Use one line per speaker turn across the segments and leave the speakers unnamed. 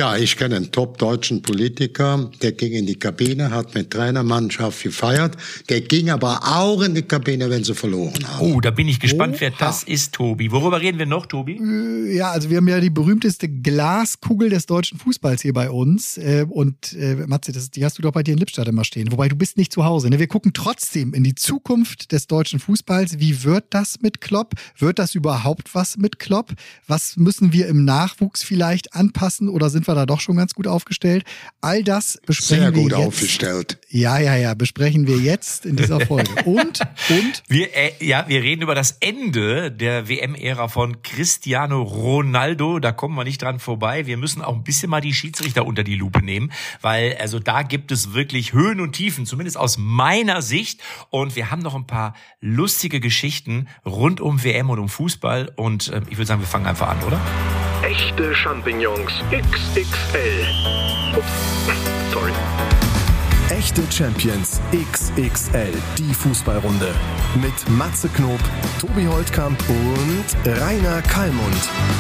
Ja, ich kenne einen top-deutschen Politiker, der ging in die Kabine, hat mit Trainermannschaft gefeiert. Der ging aber auch in die Kabine, wenn sie verloren haben.
Oh, da bin ich gespannt, wer das ist, Tobi. Worüber reden wir noch, Tobi?
Ja, also wir haben ja die berühmteste Glaskugel des deutschen Fußballs hier bei uns. Und Matze, die hast du doch bei dir in Lippstadt immer stehen. Wobei, du bist nicht zu Hause. Ne? Wir gucken trotzdem in die Zukunft des deutschen Fußballs. Wie wird das mit Klopp? Wird das überhaupt was mit Klopp? Was müssen wir im Nachwuchs vielleicht anpassen oder sind wir da doch schon ganz gut aufgestellt? All das besprechen wir jetzt.
Sehr gut aufgestellt.
Ja, besprechen wir jetzt in dieser Folge. Und?
Wir reden über das Ende der WM-Ära von Cristiano Ronaldo. Da kommen wir nicht dran vorbei. Wir müssen auch ein bisschen mal die Schiedsrichter unter die Lupe nehmen, weil also da gibt es wirklich Höhen und Tiefen, zumindest aus meiner Sicht. Und wir haben noch ein paar lustige Geschichten rund um WM und um Fußball. Und ich würde sagen, wir fangen einfach an, oder?
Echte Champignons XXL. Ups, sorry.
Echte Champions XXL, die Fußballrunde. Mit Matze Knob, Tobi Holtkamp und Rainer Kallmund.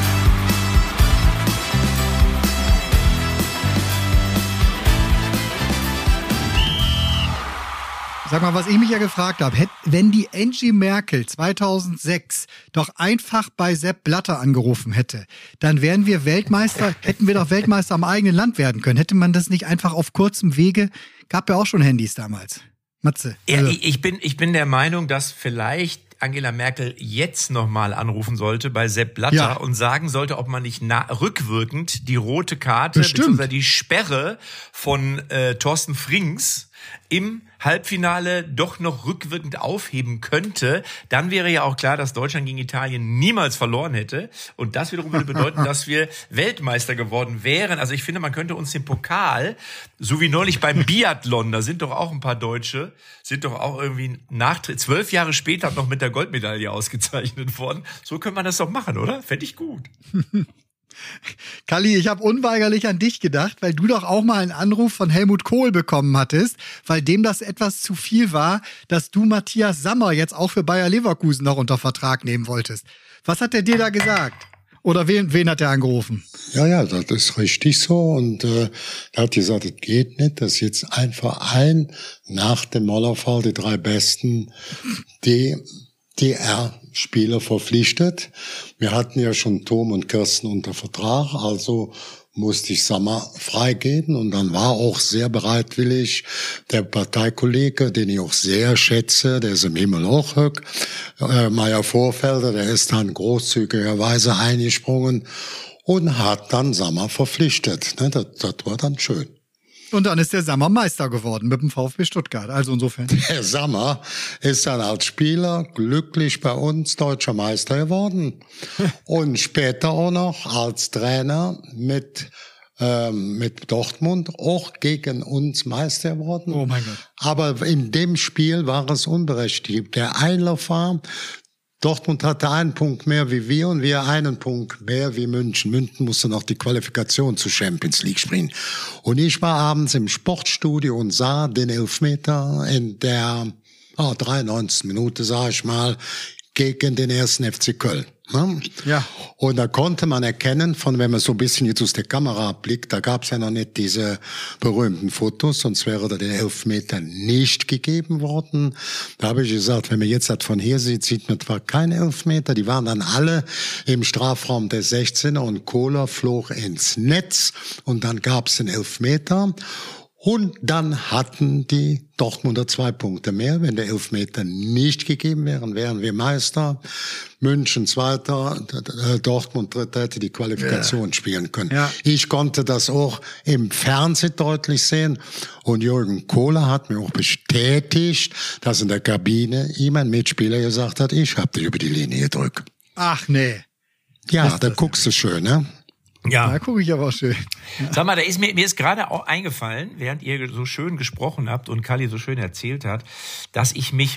Sag mal, was ich mich ja gefragt habe, wenn die Angie Merkel 2006 doch einfach bei Sepp Blatter angerufen hätte, dann wären wir Weltmeister, hätten wir doch Weltmeister am eigenen Land werden können. Hätte man das nicht einfach auf kurzem Wege, gab ja auch schon Handys damals. Matze. Also.
Ja, ich bin der Meinung, dass vielleicht Angela Merkel jetzt nochmal anrufen sollte bei Sepp Blatter und sagen sollte, ob man nicht rückwirkend die rote Karte bzw. die Sperre von Thorsten Frings im Halbfinale doch noch rückwirkend aufheben könnte, dann wäre ja auch klar, dass Deutschland gegen Italien niemals verloren hätte. Und das wiederum würde bedeuten, dass wir Weltmeister geworden wären. Also ich finde, man könnte uns den Pokal, so wie neulich beim Biathlon, da sind doch auch ein paar Deutsche, sind doch auch irgendwie 12 Jahre später noch mit der Goldmedaille ausgezeichnet worden. So könnte man das doch machen, oder? Fände ich gut.
Kalli, ich habe unweigerlich an dich gedacht, weil du doch auch mal einen Anruf von Helmut Kohl bekommen hattest, weil dem das etwas zu viel war, dass du Matthias Sammer jetzt auch für Bayer Leverkusen noch unter Vertrag nehmen wolltest. Was hat der dir da gesagt? Oder wen hat er angerufen?
Ja, das ist richtig so. Und er hat gesagt, es geht nicht, dass jetzt ein Verein nach dem Mauerfall die 3 Besten, DR-Spieler verpflichtet. Wir hatten ja schon Tom und Kirsten unter Vertrag, also musste ich Sammer freigeben und dann war auch sehr bereitwillig der Parteikollege, den ich auch sehr schätze, der ist im Himmel auch höck, Meier Vorfelder, der ist dann großzügigerweise eingesprungen und hat dann Sammer verpflichtet. Das war dann schön.
Und dann ist der Sammer Meister geworden mit dem VfB Stuttgart. Also insofern.
Der Sammer ist dann als Spieler glücklich bei uns deutscher Meister geworden. Und später auch noch als Trainer mit Dortmund auch gegen uns Meister geworden.
Oh mein Gott.
Aber in dem Spiel war es unberechtigt. Der Einlauf war, Dortmund hatte einen Punkt mehr wie wir und wir einen Punkt mehr wie München. München musste noch die Qualifikation zur Champions League spielen. Und ich war abends im Sportstudio und sah den Elfmeter in der 93. Minute, sag ich mal, gegen den 1. FC Köln.
Ja.
Und da konnte man erkennen, wenn man so ein bisschen jetzt aus der Kamera blickt, da gab es ja noch nicht diese berühmten Fotos, sonst wäre da der Elfmeter nicht gegeben worden. Da habe ich gesagt, wenn man jetzt das von hier sieht, sieht man zwar keinen Elfmeter, die waren dann alle im Strafraum der 16er und Kohler flog ins Netz und dann gab es den Elfmeter. Und dann hatten die Dortmunder 2 Punkte mehr. Wenn der Elfmeter nicht gegeben wäre, wären wir Meister. München Zweiter, Dortmund Dritter, hätte die Qualifikation spielen können.
Ja.
Ich konnte das auch im Fernsehen deutlich sehen. Und Jürgen Kohler hat mir auch bestätigt, dass in der Kabine ihm ein Mitspieler gesagt hat, ich habe dich über die Linie gedrückt.
Ach nee.
Ja, da guckst du schön, ne?
Ja, da gucke ich aber auch schön. Ja.
Sag mal, mir ist gerade auch eingefallen, während ihr so schön gesprochen habt und Kalli so schön erzählt hat, dass ich mich,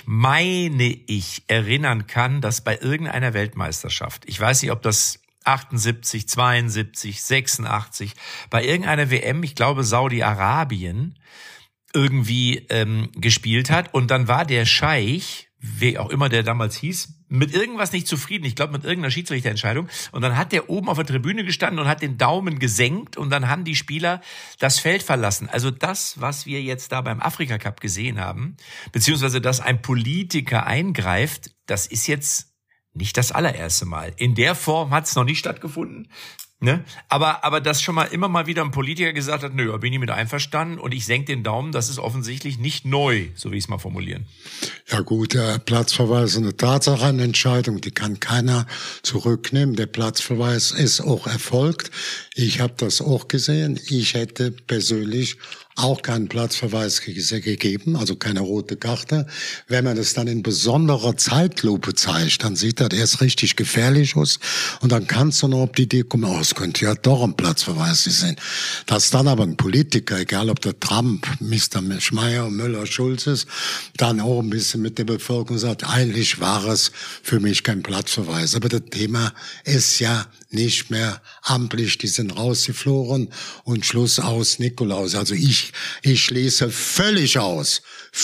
erinnern kann, dass bei irgendeiner Weltmeisterschaft, ich weiß nicht, ob das 78, 72, 86, bei irgendeiner WM, ich glaube Saudi-Arabien, irgendwie gespielt hat und dann war der Scheich wer auch immer der damals hieß, mit irgendwas nicht zufrieden. Ich glaube, mit irgendeiner Schiedsrichterentscheidung. Und dann hat der oben auf der Tribüne gestanden und hat den Daumen gesenkt und dann haben die Spieler das Feld verlassen. Also das, was wir jetzt da beim Afrika Cup gesehen haben, beziehungsweise dass ein Politiker eingreift, das ist jetzt nicht das allererste Mal. In der Form hat es noch nicht stattgefunden. Ne? Aber dass schon mal immer mal wieder ein Politiker gesagt hat, nö, bin ich mit einverstanden und ich senke den Daumen, das ist offensichtlich nicht neu, so wie ich es mal formulieren.
Ja gut, der Platzverweis ist eine Tatsachenentscheidung, die kann keiner zurücknehmen. Der Platzverweis ist auch erfolgt. Ich habe das auch gesehen. Ich hätte persönlich auch keinen Platzverweis gegeben, also keine rote Karte. Wenn man das dann in besonderer Zeitlupe zeigt, dann sieht das erst richtig gefährlich aus und dann kannst du noch auf die Idee kommen, oh, es könnte ja doch ein Platzverweis sein. Dass dann aber ein Politiker, egal ob der Trump, Mr. Schmeier, Müller, Schulz ist, dann auch ein bisschen mit der Bevölkerung sagt, eigentlich war es für mich kein Platzverweis. Aber das Thema ist ja nicht mehr amtlich, die sind rausgeflogen und Schluss aus Nikolaus. Also ich schließe völlig aus,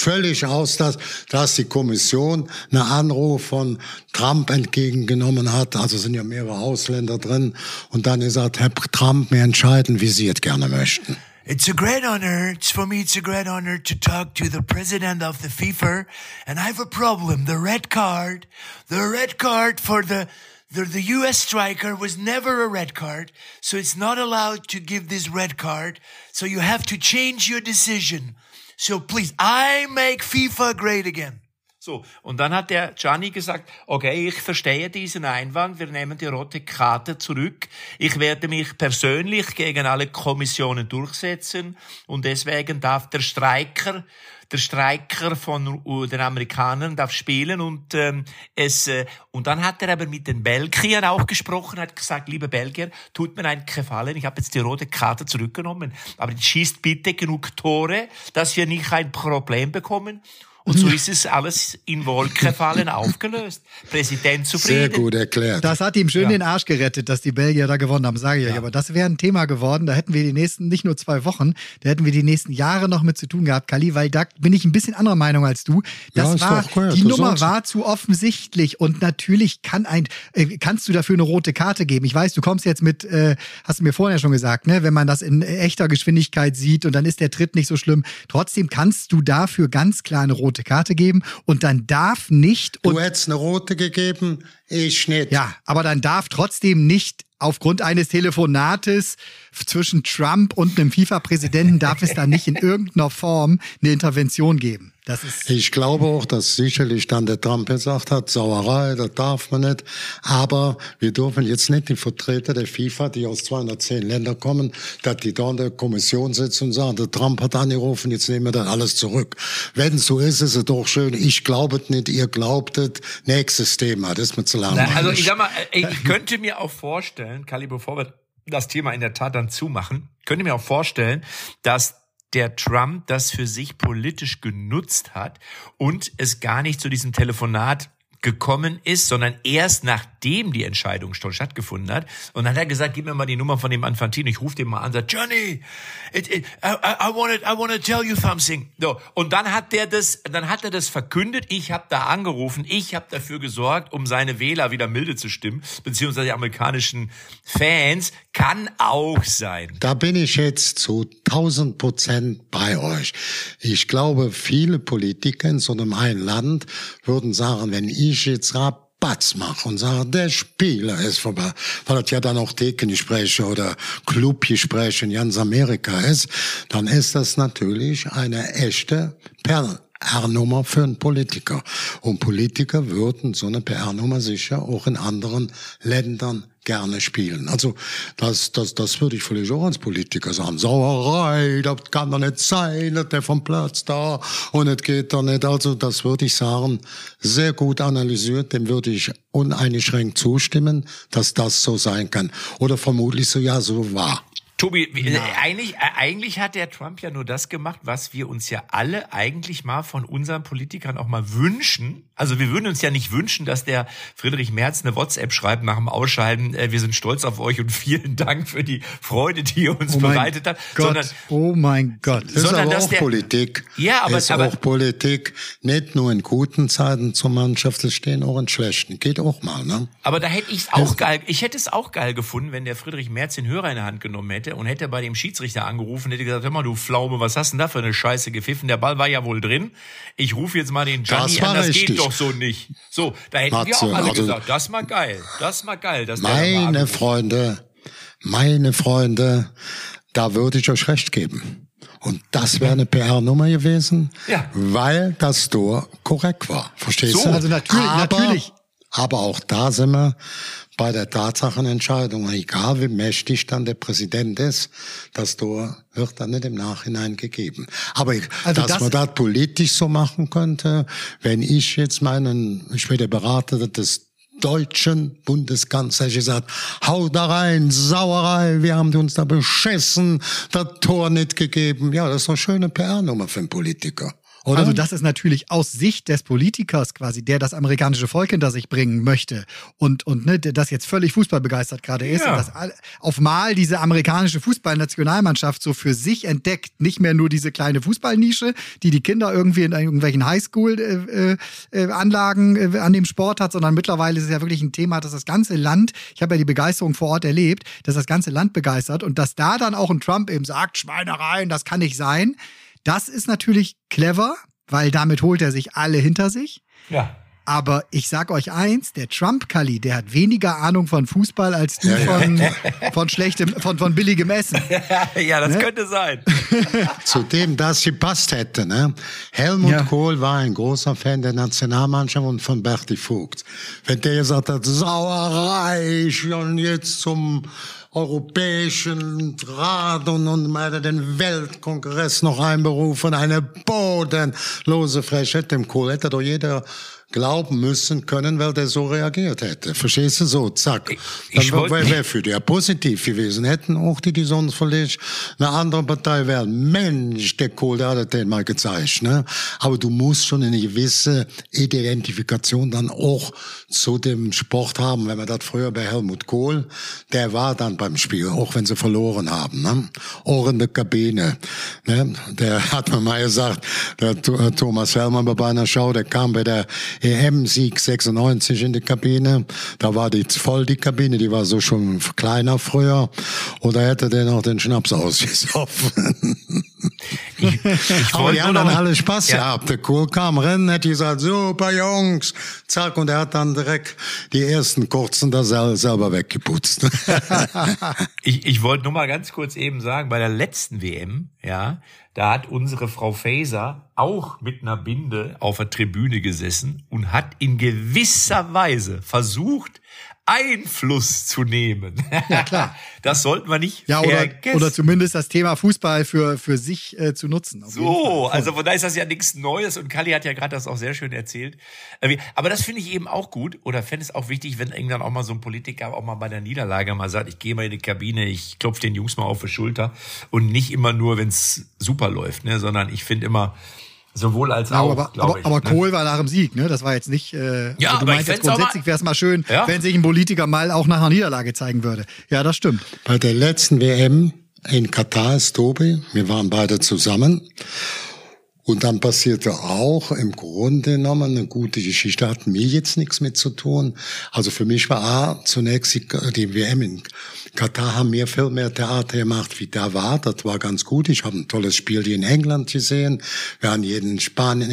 dass die Kommission einen Anruf von Trump entgegengenommen hat. Also sind ja mehrere Ausländer drin und dann gesagt, Herr Trump, wir entscheiden, wie Sie es gerne möchten.
It's a great honor. It's a great honor to talk to the president of the FIFA. And I have a problem. The red card for the U.S. striker was never a red card. So it's not allowed to give this red card. So you have to change your decision. So please, I make FIFA great again.
So, und dann hat der Gianni gesagt, okay, ich verstehe diesen Einwand, wir nehmen die rote Karte zurück. Ich werde mich persönlich gegen alle Kommissionen durchsetzen und deswegen darf der Streiker von den Amerikanern darf spielen und und dann hat er aber mit den Belgiern auch gesprochen, hat gesagt, liebe Belgier, tut mir einen Gefallen, ich habe jetzt die rote Karte zurückgenommen, aber schießt bitte genug Tore, dass wir nicht ein Problem bekommen. Und so ist es alles in Wolkenfallen aufgelöst. Präsident zufrieden.
Sehr gut erklärt.
Das hat ihm schön den Arsch gerettet, dass die Belgier da gewonnen haben, sage ich euch. Aber das wäre ein Thema geworden. Da hätten wir die nächsten, nicht nur 2 Wochen, da hätten wir die nächsten Jahre noch mit zu tun gehabt, Kali, weil da bin ich ein bisschen anderer Meinung als du. Die Nummer war zu offensichtlich und natürlich kannst du dafür eine rote Karte geben. Ich weiß, du kommst jetzt mit, hast du mir vorher schon gesagt, ne, wenn man das in echter Geschwindigkeit sieht und dann ist der Tritt nicht so schlimm. Trotzdem kannst du dafür ganz klar eine rote Karte geben und dann darf nicht...
Du hättest eine rote gegeben, ich nicht.
Ja, aber dann darf trotzdem nicht aufgrund eines Telefonates zwischen Trump und einem FIFA-Präsidenten darf es da nicht in irgendeiner Form eine Intervention geben.
Ich glaube auch, dass sicherlich dann der Trump gesagt hat, Sauerei, das darf man nicht. Aber wir dürfen jetzt nicht die Vertreter der FIFA, die aus 210 Ländern kommen, dass die da in der Kommission sitzen und sagen, der Trump hat angerufen, jetzt nehmen wir das alles zurück. Wenn es so ist es doch schön. Ich glaube es nicht, ihr glaubt es. Nächstes Thema, das ist mir zu langweilig.
Also ich sag mal, ich könnte mir auch vorstellen, Kali, bevor wir das Thema in der Tat dann zumachen, könnte mir auch vorstellen, dass der Trump das für sich politisch genutzt hat und es gar nicht zu diesem Telefonat gekommen ist, sondern erst nachdem die Entscheidung schon stattgefunden hat. Und dann hat er gesagt, gib mir mal die Nummer von dem Infantino. Ich rufe den mal an und sage, Johnny, I wanna tell you something. So. Und dann hat er das verkündet. Ich habe da angerufen. Ich habe dafür gesorgt, um seine Wähler wieder milde zu stimmen, beziehungsweise die amerikanischen Fans. Kann auch sein.
Da bin ich jetzt zu 1000% bei euch. Ich glaube, viele Politiker in so einem einen Land würden sagen, wenn ich jetzt Rabatz mache und sage, der Spieler ist vorbei, weil das ja dann auch Thekengespräche oder Clubgespräche in ganz Amerika ist, dann ist das natürlich eine echte PR-Nummer für einen Politiker. Und Politiker würden so eine PR-Nummer sicher auch in anderen Ländern gerne spielen. Also das würde ich vielleicht auch als Politiker sagen. Sauerei, das kann doch nicht sein, dass der vom Platz da und es geht doch nicht. Also das würde ich sagen, sehr gut analysiert, dem würde ich uneingeschränkt zustimmen, dass das so sein kann. Oder vermutlich so, ja, so war.
Tobi, eigentlich hat der Trump ja nur das gemacht, was wir uns ja alle eigentlich mal von unseren Politikern auch mal wünschen. Also wir würden uns ja nicht wünschen, dass der Friedrich Merz eine WhatsApp schreibt nach dem Ausscheiden, wir sind stolz auf euch und vielen Dank für die Freude, die ihr uns bereitet habt.
Oh mein Gott.
Das ist aber auch Politik.
Ja, aber
auch Politik, nicht nur in guten Zeiten zur Mannschaft, es stehen auch in schlechten. Geht auch mal, ne?
Aber da hätte ich hätte es auch geil gefunden, wenn der Friedrich Merz den Hörer in der Hand genommen hätte und hätte bei dem Schiedsrichter angerufen, hätte gesagt, hör mal, du Pflaume, was hast denn da für eine Scheiße gepfiffen? Der Ball war ja wohl drin. Ich rufe jetzt mal den Gianni an, das geht doch so nicht. So, da hätten wir auch alle gesagt, das mal geil.
Meine Freunde, da würde ich euch recht geben. Und das wäre eine PR-Nummer gewesen, weil das Tor korrekt war. Verstehst du?
Also natürlich.
Aber auch da sind wir bei der Tatsachenentscheidung. Egal wie mächtig dann der Präsident ist, das Tor wird dann nicht im Nachhinein gegeben. Aber dass man das politisch so machen könnte, wenn ich jetzt ich bin der Berater des deutschen Bundeskanzlers gesagt, hau da rein, Sauerei, wir haben uns da beschissen, das Tor nicht gegeben. Ja, das ist doch eine schöne PR-Nummer für einen Politiker. Oder?
Also das ist natürlich aus Sicht des Politikers quasi, der das amerikanische Volk hinter sich bringen möchte und ne, das jetzt völlig fußballbegeistert gerade ist und das auf mal diese amerikanische Fußballnationalmannschaft so für sich entdeckt, nicht mehr nur diese kleine Fußballnische, die Kinder irgendwie in irgendwelchen Highschool-Anlagen an dem Sport hat, sondern mittlerweile ist es ja wirklich ein Thema, dass das ganze Land, ich habe ja die Begeisterung vor Ort erlebt, dass das ganze Land begeistert und dass da dann auch ein Trump eben sagt, Schweinereien, das kann nicht sein. Das ist natürlich clever, weil damit holt er sich alle hinter sich.
Ja.
Aber ich sag euch eins, der Trump-Kalli, der hat weniger Ahnung von Fußball als du von billigem Essen.
Ja, das könnte sein.
Zudem, das gepasst hätte, ne? Helmut Kohl war ein großer Fan der Nationalmannschaft und von Berti Vogt. Wenn der gesagt hat, Sauerei, und jetzt zum Europäischen Rat und den Weltkongress noch einberufen, eine bodenlose Frechheit. Dem Kohl hätte doch jeder glauben müssen können, weil der so reagiert hätte. Verstehst du? So, zack. Dann wäre für die ja positiv gewesen. Hätten auch die sonst vielleicht eine andere Partei wären. Mensch, der Kohl, der hat den mal gezeigt, ne? Aber du musst schon eine gewisse Identifikation dann auch zu dem Sport haben. Wenn man das früher bei Helmut Kohl, der war dann beim Spiel, auch wenn sie verloren haben, ne? Auch in der Kabine, ne? Der hat mir mal gesagt, der Thomas Hellmann bei einer Show, der kam bei der EM-Sieg 96 in die Kabine. Da war die voll, die Kabine, die war so schon kleiner früher. Oder hätte der noch den Schnaps ausgesoffen. Aber die haben dann alle Spaß gehabt. Der Kohl kam rennen, hätte gesagt, super Jungs, zack, und er hat dann direkt die ersten kurzen da selber weggeputzt.
Ich wollte nur mal ganz kurz eben sagen, bei der letzten WM, da hat unsere Frau Faeser auch mit einer Binde auf der Tribüne gesessen und hat in gewisser Weise versucht, Einfluss zu nehmen.
Ja, klar.
Das sollten wir nicht
vergessen. Oder zumindest das Thema Fußball für sich zu nutzen.
So, also von daher ist das ja nichts Neues und Kalli hat ja gerade das auch sehr schön erzählt. Aber das finde ich eben auch gut oder fände es auch wichtig, wenn irgendwann auch mal so ein Politiker auch mal bei der Niederlage mal sagt, ich gehe mal in die Kabine, ich klopfe den Jungs mal auf die Schulter und nicht immer nur, wenn es super läuft, ne, sondern ich finde immer, sowohl als auch,
aber Kohl war nach dem Sieg, ne? Das war jetzt nicht. Also du meinst jetzt grundsätzlich wäre es mal schön, wenn sich ein Politiker mal auch nach einer Niederlage zeigen würde. Ja, das stimmt.
Bei der letzten WM in Katar ist Tobi, wir waren beide zusammen. Und dann passierte auch im Grunde genommen eine gute Geschichte, hat mir jetzt nichts mit zu tun. Also für mich war zunächst die WM in Katar, haben mir viel mehr Theater gemacht, wie da war. Das war ganz gut. Ich habe ein tolles Spiel hier in England gesehen. Wir haben gegen Japan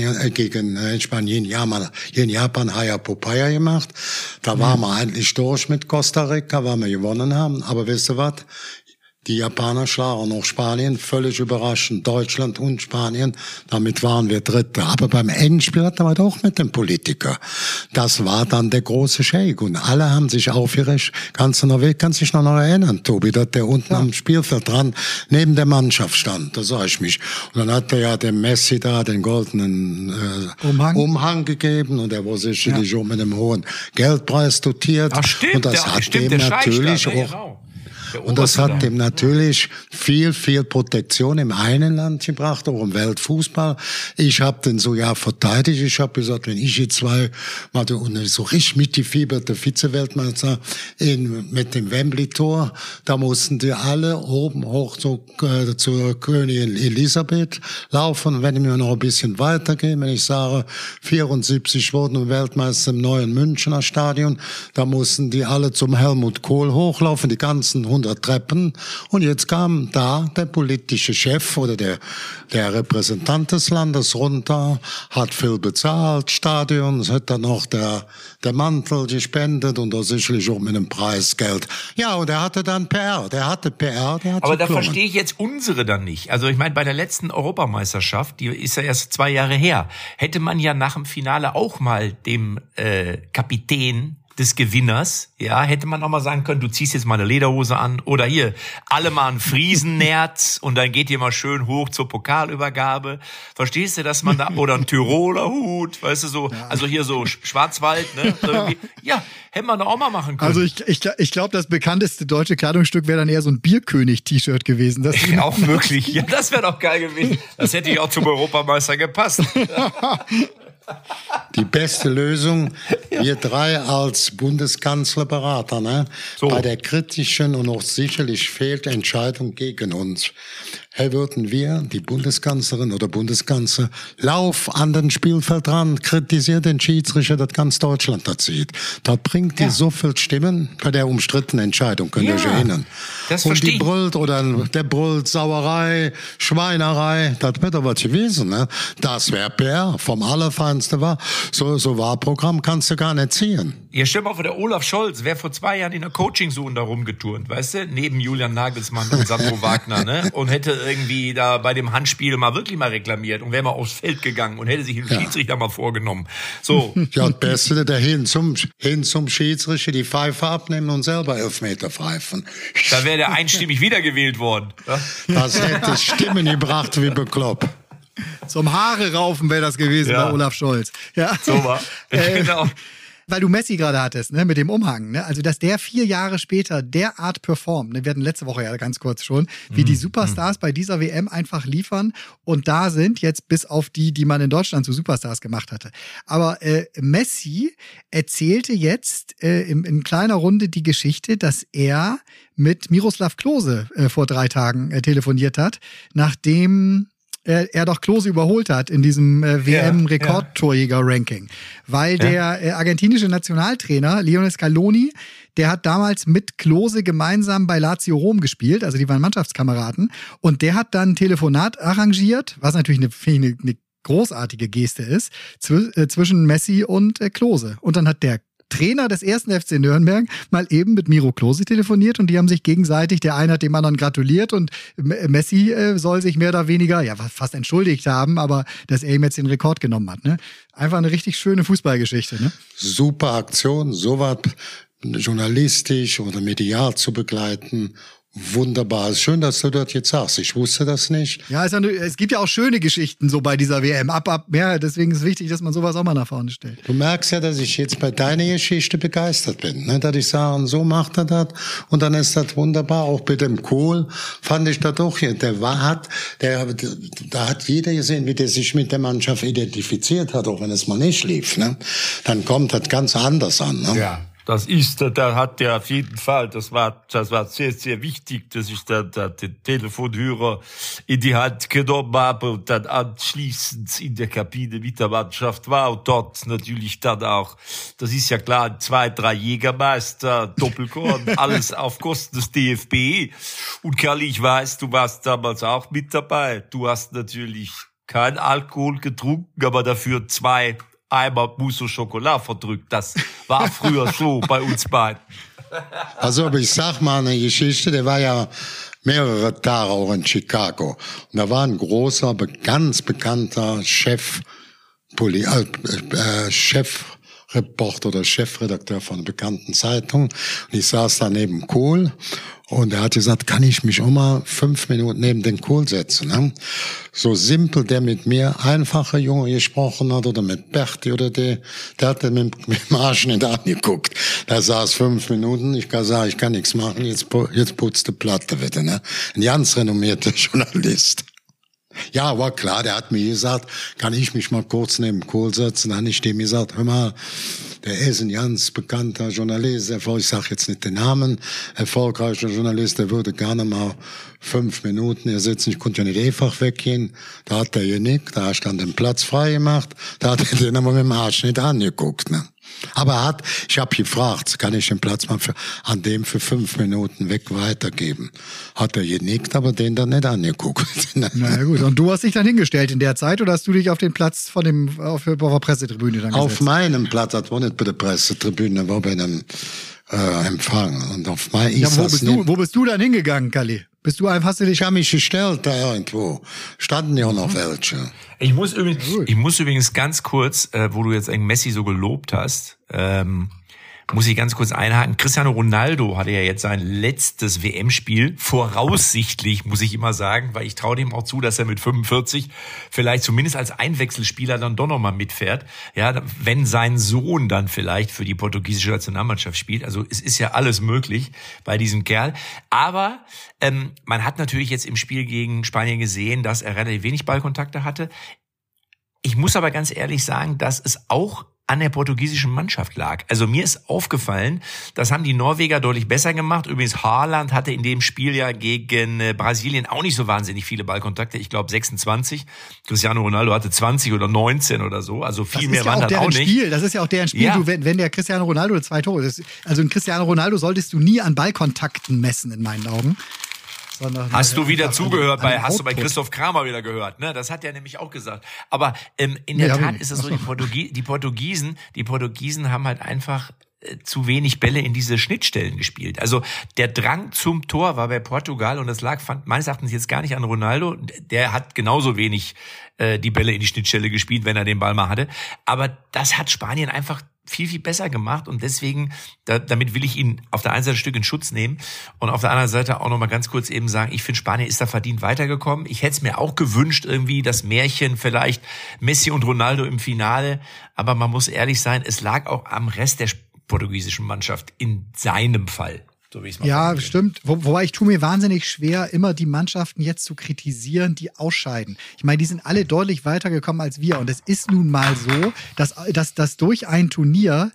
Haya Popeye gemacht. Da waren wir eigentlich durch mit Costa Rica, weil wir gewonnen haben. Aber wisst ihr was? Die Japaner schlagen noch Spanien, völlig überraschend, Deutschland und Spanien. Damit waren wir Dritte. Aber beim Endspiel hatten wir doch mit dem Politiker. Das war dann der große Shake. Und alle haben sich aufgeregt. Kannst dich noch erinnern, Tobi, dass der unten am Spielfeld dran neben der Mannschaft stand. Da sah ich mich. Und dann hat er ja dem Messi da den goldenen Umhang gegeben. Und er war sicherlich schon mit einem hohen Geldpreis dotiert.
Ach, stimmt,
und das hat dem natürlich auch... Und das hat ihm natürlich viel Protektion im einen Land gebracht, auch im Weltfußball. Ich habe den so verteidigt. Ich habe gesagt, wenn ich jetzt mal so richtig mitgefieberte Vize-Weltmeister mit dem Wembley-Tor, da mussten die alle oben hoch zur Königin Elisabeth laufen. Wenn ich mir noch ein bisschen weitergehe, wenn ich sage, 74 wurden Weltmeister im neuen Münchner Stadion, da mussten die alle zum Helmut Kohl hochlaufen, die ganzen 100 Treppen. Und jetzt kam da der politische Chef oder der Repräsentant des Landes runter, hat viel bezahlt, Stadions, hat dann noch der Mantel gespendet und da sicherlich auch mit einem Preisgeld. Ja, und er hatte dann PR, der hatte
Aber da verstehe ich jetzt unsere dann nicht. Also ich meine, bei der letzten Europameisterschaft, die ist ja erst 2 Jahre her, hätte man ja nach dem Finale auch mal dem Kapitän des Gewinners, hätte man auch mal sagen können, du ziehst jetzt mal eine Lederhose an oder hier, alle mal ein Friesennerz und dann geht ihr mal schön hoch zur Pokalübergabe. Verstehst du, dass man da, oder ein Tiroler Hut, weißt du, so, also hier so Schwarzwald, ne? Ja, hätte man doch auch mal machen können.
Also ich glaube, das bekannteste deutsche Kleidungsstück wäre dann eher so ein Bierkönig-T-Shirt gewesen. Das
auch möglich. Ja, das wäre doch geil gewesen. Das hätte ich auch zum Europameister gepasst.
Die beste Lösung, wir 3 als Bundeskanzlerberater, ne? So. Bei der kritischen und auch sicherlich Fehlentscheidung gegen uns. Würden wir, die Bundeskanzlerin oder Bundeskanzler, lauf an den Spielfeld ran, kritisiert den Schiedsrichter, das ganz Deutschland da zieht. Das bringt dir so viel Stimmen bei der umstrittenen Entscheidung, könnt ihr euch erinnern.
Das
und die brüllt, oder der brüllt Sauerei, Schweinerei, das wird doch was gewesen, ne? Das wäre PR, vom Allerfeinsten war. So Wahlprogramm kannst du gar nicht ziehen.
Ja, stell mal vor, der Olaf Scholz wäre vor 2 Jahren in der Coaching-Zone da rumgeturnt, weißt du? Neben Julian Nagelsmann und Sandro Wagner, ne? Und hätte irgendwie da bei dem Handspiel wirklich mal reklamiert und wäre mal aufs Feld gegangen und hätte sich den Schiedsrichter mal vorgenommen. So.
Ja, das Beste, der hin zum Schiedsrichter die Pfeife abnehmen und selber Elfmeter pfeifen.
Da wäre der einstimmig wiedergewählt worden. Ja?
Das hätte Stimmen gebracht wie bekloppt.
Zum Haare raufen wäre das gewesen bei Olaf Scholz. Ja.
So war. Genau.
Weil du Messi gerade hattest, ne, mit dem Umhang, ne? Also, dass der 4 Jahre später derart performt, ne? Wir hatten letzte Woche ja ganz kurz schon, wie die Superstars bei dieser WM einfach liefern und da sind jetzt bis auf die man in Deutschland zu Superstars gemacht hatte. Aber Messi erzählte jetzt in kleiner Runde die Geschichte, dass er mit Miroslav Klose vor 3 Tagen telefoniert hat, nachdem er doch Klose überholt hat in diesem WM-Rekordtorjäger-Ranking. Weil der argentinische Nationaltrainer Lionel Scaloni, der hat damals mit Klose gemeinsam bei Lazio Rom gespielt, also die waren Mannschaftskameraden. Und der hat dann ein Telefonat arrangiert, was natürlich eine großartige Geste ist, zwischen Messi und Klose. Und dann hat der Trainer des 1. FC Nürnberg mal eben mit Miro Klose telefoniert und die haben sich gegenseitig, der eine hat dem anderen gratuliert und Messi soll sich mehr oder weniger, fast entschuldigt haben, aber dass er ihm jetzt den Rekord genommen hat. Ne? Einfach eine richtig schöne Fußballgeschichte. Ne?
Super Aktion, sowas journalistisch oder medial zu begleiten. Wunderbar. Schön, dass du das jetzt sagst. Ich wusste das nicht.
Ja, es gibt ja auch schöne Geschichten so bei dieser WM. Deswegen ist es wichtig, dass man sowas auch mal nach vorne stellt.
Du merkst ja, dass ich jetzt bei deiner Geschichte begeistert bin. Ne? Dass ich sage, so macht er das. Und dann ist das wunderbar. Auch mit dem Kohl fand ich das auch hier. Da hat jeder gesehen, wie der sich mit der Mannschaft identifiziert hat, auch wenn es mal nicht lief. Ne? Dann kommt das ganz anders an. Ne?
Ja. Da hat der auf jeden Fall, das war sehr, sehr wichtig, dass ich da den Telefonhörer in die Hand genommen habe und dann anschließend in der Kabine mit der Mannschaft war und dort natürlich dann auch, das ist ja klar, 2, 3 Jägermeister, Doppelkorn, alles auf Kosten des DFB. Und Kerli, ich weiß, du warst damals auch mit dabei. Du hast natürlich kein Alkohol getrunken, aber dafür 2 Eimer Mousse au Chocolat verdrückt. Das war früher so bei uns beiden.
Also, aber ich sag mal eine Geschichte, der war ja mehrere Tage auch in Chicago. Und da war ein großer, Reporter oder Chefredakteur von einer bekannten Zeitung. Und ich saß da neben Kohl. Und er hat gesagt, kann ich mich auch mal 5 Minuten neben den Kohl setzen? Ne? So simpel der mit mir, einfacher Junge gesprochen hat oder mit Berti oder der hat den mit dem Arsch nicht angeguckt. Da saß 5 Minuten, ich kann sagen, ich kann nichts machen, jetzt putzt die Platte wieder. Ne? Ein ganz renommierter Journalist. Ja, war klar, der hat mir gesagt, kann ich mich mal kurz neben Kohl setzen? Dann habe ich dem gesagt, hör mal, der ist ein ganz bekannter Journalist, ich sage jetzt nicht den Namen, erfolgreicher Journalist, der würde gerne mal 5 Minuten hier sitzen, ich konnte ja nicht einfach weggehen, da hat er genickt, da hast du dann den Platz frei gemacht, da hat er den aber mit dem Arsch nicht angeguckt, ne? Aber ich habe gefragt, kann ich den Platz mal an dem für 5 Minuten weg weitergeben? Hat er genickt, aber den dann nicht angeguckt.
Na ja, gut. Und du hast dich dann hingestellt in der Zeit oder hast du dich auf den Platz auf der Pressetribüne dann gesetzt?
Auf meinem Platz, das war nicht bei der Pressetribüne, war bei einem Empfang. Und auf meinem
wo bist du dann hingegangen, Kalli? Hast du dich?
Ich habe mich gestellt da irgendwo. Standen ja auch noch welche.
Ich muss übrigens ganz kurz, wo du jetzt Messi so gelobt hast, muss ich ganz kurz einhaken. Cristiano Ronaldo hatte ja jetzt sein letztes WM-Spiel, voraussichtlich, muss ich immer sagen, weil ich traue dem auch zu, dass er mit 45 vielleicht zumindest als Einwechselspieler dann doch nochmal mitfährt. Ja, wenn sein Sohn dann vielleicht für die portugiesische Nationalmannschaft spielt. Also es ist ja alles möglich bei diesem Kerl. Aber man hat natürlich jetzt im Spiel gegen Spanien gesehen, dass er relativ wenig Ballkontakte hatte. Ich muss aber ganz ehrlich sagen, dass es auch an der portugiesischen Mannschaft lag. Also mir ist aufgefallen, das haben die Norweger deutlich besser gemacht. Übrigens, Haaland hatte in dem Spiel ja gegen Brasilien auch nicht so wahnsinnig viele Ballkontakte. Ich glaube 26. Cristiano Ronaldo hatte 20 oder 19 oder so. Also viel mehr waren das auch nicht.
Das ist ja auch deren Spiel. Ja. Wenn der Cristiano Ronaldo 2 Tore, also ein Cristiano Ronaldo solltest du nie an Ballkontakten messen, in meinen Augen.
Hast du wieder zugehört hast du bei Christoph Kramer wieder gehört, ne? Das hat er nämlich auch gesagt. Aber in der Tat ist es so, die Portugiesen haben halt einfach zu wenig Bälle in diese Schnittstellen gespielt. Also der Drang zum Tor war bei Portugal und das lag meines Erachtens jetzt gar nicht an Ronaldo. Der hat genauso wenig die Bälle in die Schnittstelle gespielt, wenn er den Ball mal hatte. Aber das hat Spanien einfach viel besser gemacht und deswegen, damit will ich ihn auf der einen Seite ein Stück in Schutz nehmen und auf der anderen Seite auch noch mal ganz kurz eben sagen, ich finde, Spanien ist da verdient weitergekommen. Ich hätte es mir auch gewünscht, irgendwie das Märchen vielleicht Messi und Ronaldo im Finale, aber man muss ehrlich sein, es lag auch am Rest der portugiesischen Mannschaft in seinem Fall. So wie ich es mal
ja, stimmt. Wobei ich tue mir wahnsinnig schwer, immer die Mannschaften jetzt zu kritisieren, die ausscheiden. Ich meine, die sind alle deutlich weitergekommen als wir. Und es ist nun mal so, dass durch ein Turnier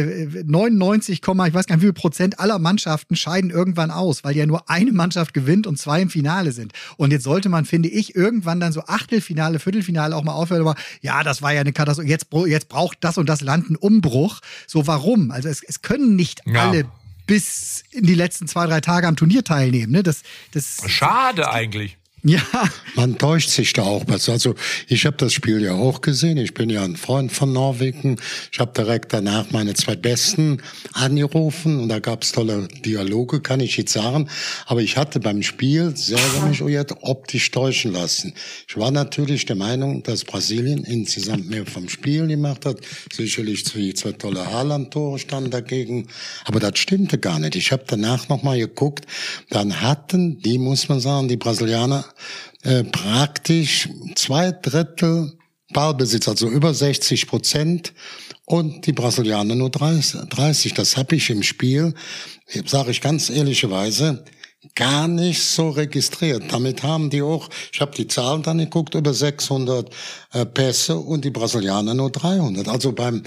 99, ich weiß gar nicht wie viel Prozent aller Mannschaften scheiden irgendwann aus, weil ja nur eine Mannschaft gewinnt und 2 im Finale sind. Und jetzt sollte man, finde ich, irgendwann dann so Achtelfinale, Viertelfinale auch mal aufhören. Aber ja, das war ja eine Katastrophe. Jetzt braucht das und das Land einen Umbruch. So, warum? Also es können nicht alle bis in die letzten 2-3 Tage am Turnier teilnehmen. Ne? Das
schade eigentlich.
Ja.
Man täuscht sich da auch was. Also ich habe das Spiel ja auch gesehen. Ich bin ja ein Freund von Norwegen. Ich habe direkt danach meine 2 Besten angerufen und da gab es tolle Dialoge, kann ich jetzt sagen. Aber ich hatte beim Spiel selber mich optisch täuschen lassen. Ich war natürlich der Meinung, dass Brasilien insgesamt mehr vom Spiel gemacht hat. Sicherlich 2 tolle Haaland-Tore standen dagegen. Aber das stimmte gar nicht. Ich habe danach nochmal geguckt. Dann hatten die, muss man sagen, die Brasilianer praktisch 2/3 Ballbesitz, also über 60% und die Brasilianer nur 30. Das habe ich im Spiel, sage ich ganz ehrlicherweise, gar nicht so registriert. Damit haben die auch, ich habe die Zahlen dann geguckt, über 600 Pässe und die Brasilianer nur 300. Also beim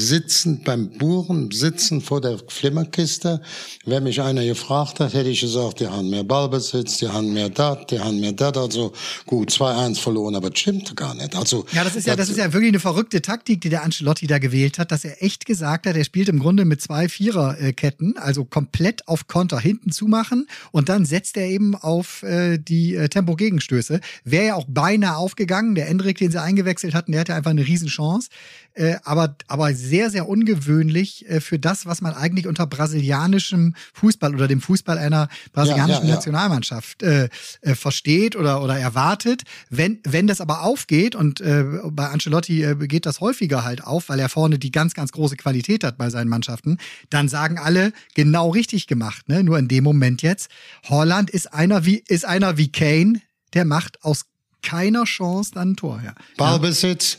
Burensitzen vor der Flimmerkiste, wenn mich einer gefragt hat, hätte ich gesagt, die haben mehr Ballbesitz, die haben mehr das, also gut, 2-1 verloren, aber das stimmt gar nicht. Also
ja, das ist ja wirklich eine verrückte Taktik, die der Ancelotti da gewählt hat, dass er echt gesagt hat, er spielt im Grunde mit 2 Viererketten, also komplett auf Konter hinten zumachen und und dann setzt er eben auf die Tempo-Gegenstöße. Wäre ja auch beinahe aufgegangen. Der Endrick, den sie eingewechselt hatten, der hatte einfach eine Riesenchance. Aber sehr, sehr ungewöhnlich für das, was man eigentlich unter brasilianischem Fußball oder dem Fußball einer brasilianischen Nationalmannschaft versteht oder erwartet. Wenn das aber aufgeht, und bei Ancelotti geht das häufiger halt auf, weil er vorne die ganz, ganz große Qualität hat bei seinen Mannschaften, dann sagen alle, genau richtig gemacht. Ne? Nur in dem Moment jetzt, Haaland ist einer wie Kane, der macht aus keiner Chance dann ein Tor. Ja.
Ballbesitz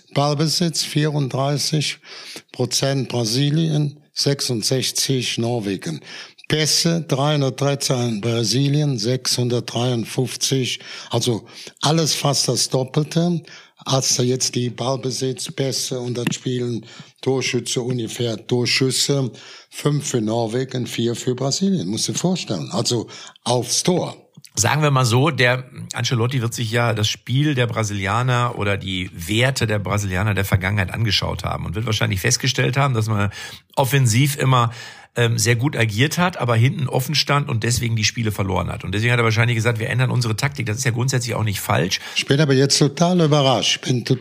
34% Brasilien, 66 Norwegen. Pässe 313 Brasilien, 653. Also alles fast das Doppelte. Als da jetzt die Ballbesitz, Pässe und das Spielen Torschüsse ungefähr, Torschüsse 5 für Norwegen, 4 für Brasilien. Musst du dir vorstellen. Also aufs Tor.
Sagen wir mal so, der Ancelotti wird sich ja das Spiel der Brasilianer oder die Werte der Brasilianer der Vergangenheit angeschaut haben und wird wahrscheinlich festgestellt haben, dass man offensiv immer sehr gut agiert hat, aber hinten offen stand und deswegen die Spiele verloren hat. Und deswegen hat er wahrscheinlich gesagt, wir ändern unsere Taktik. Das ist ja grundsätzlich auch nicht falsch.
Ich bin aber jetzt total überrascht.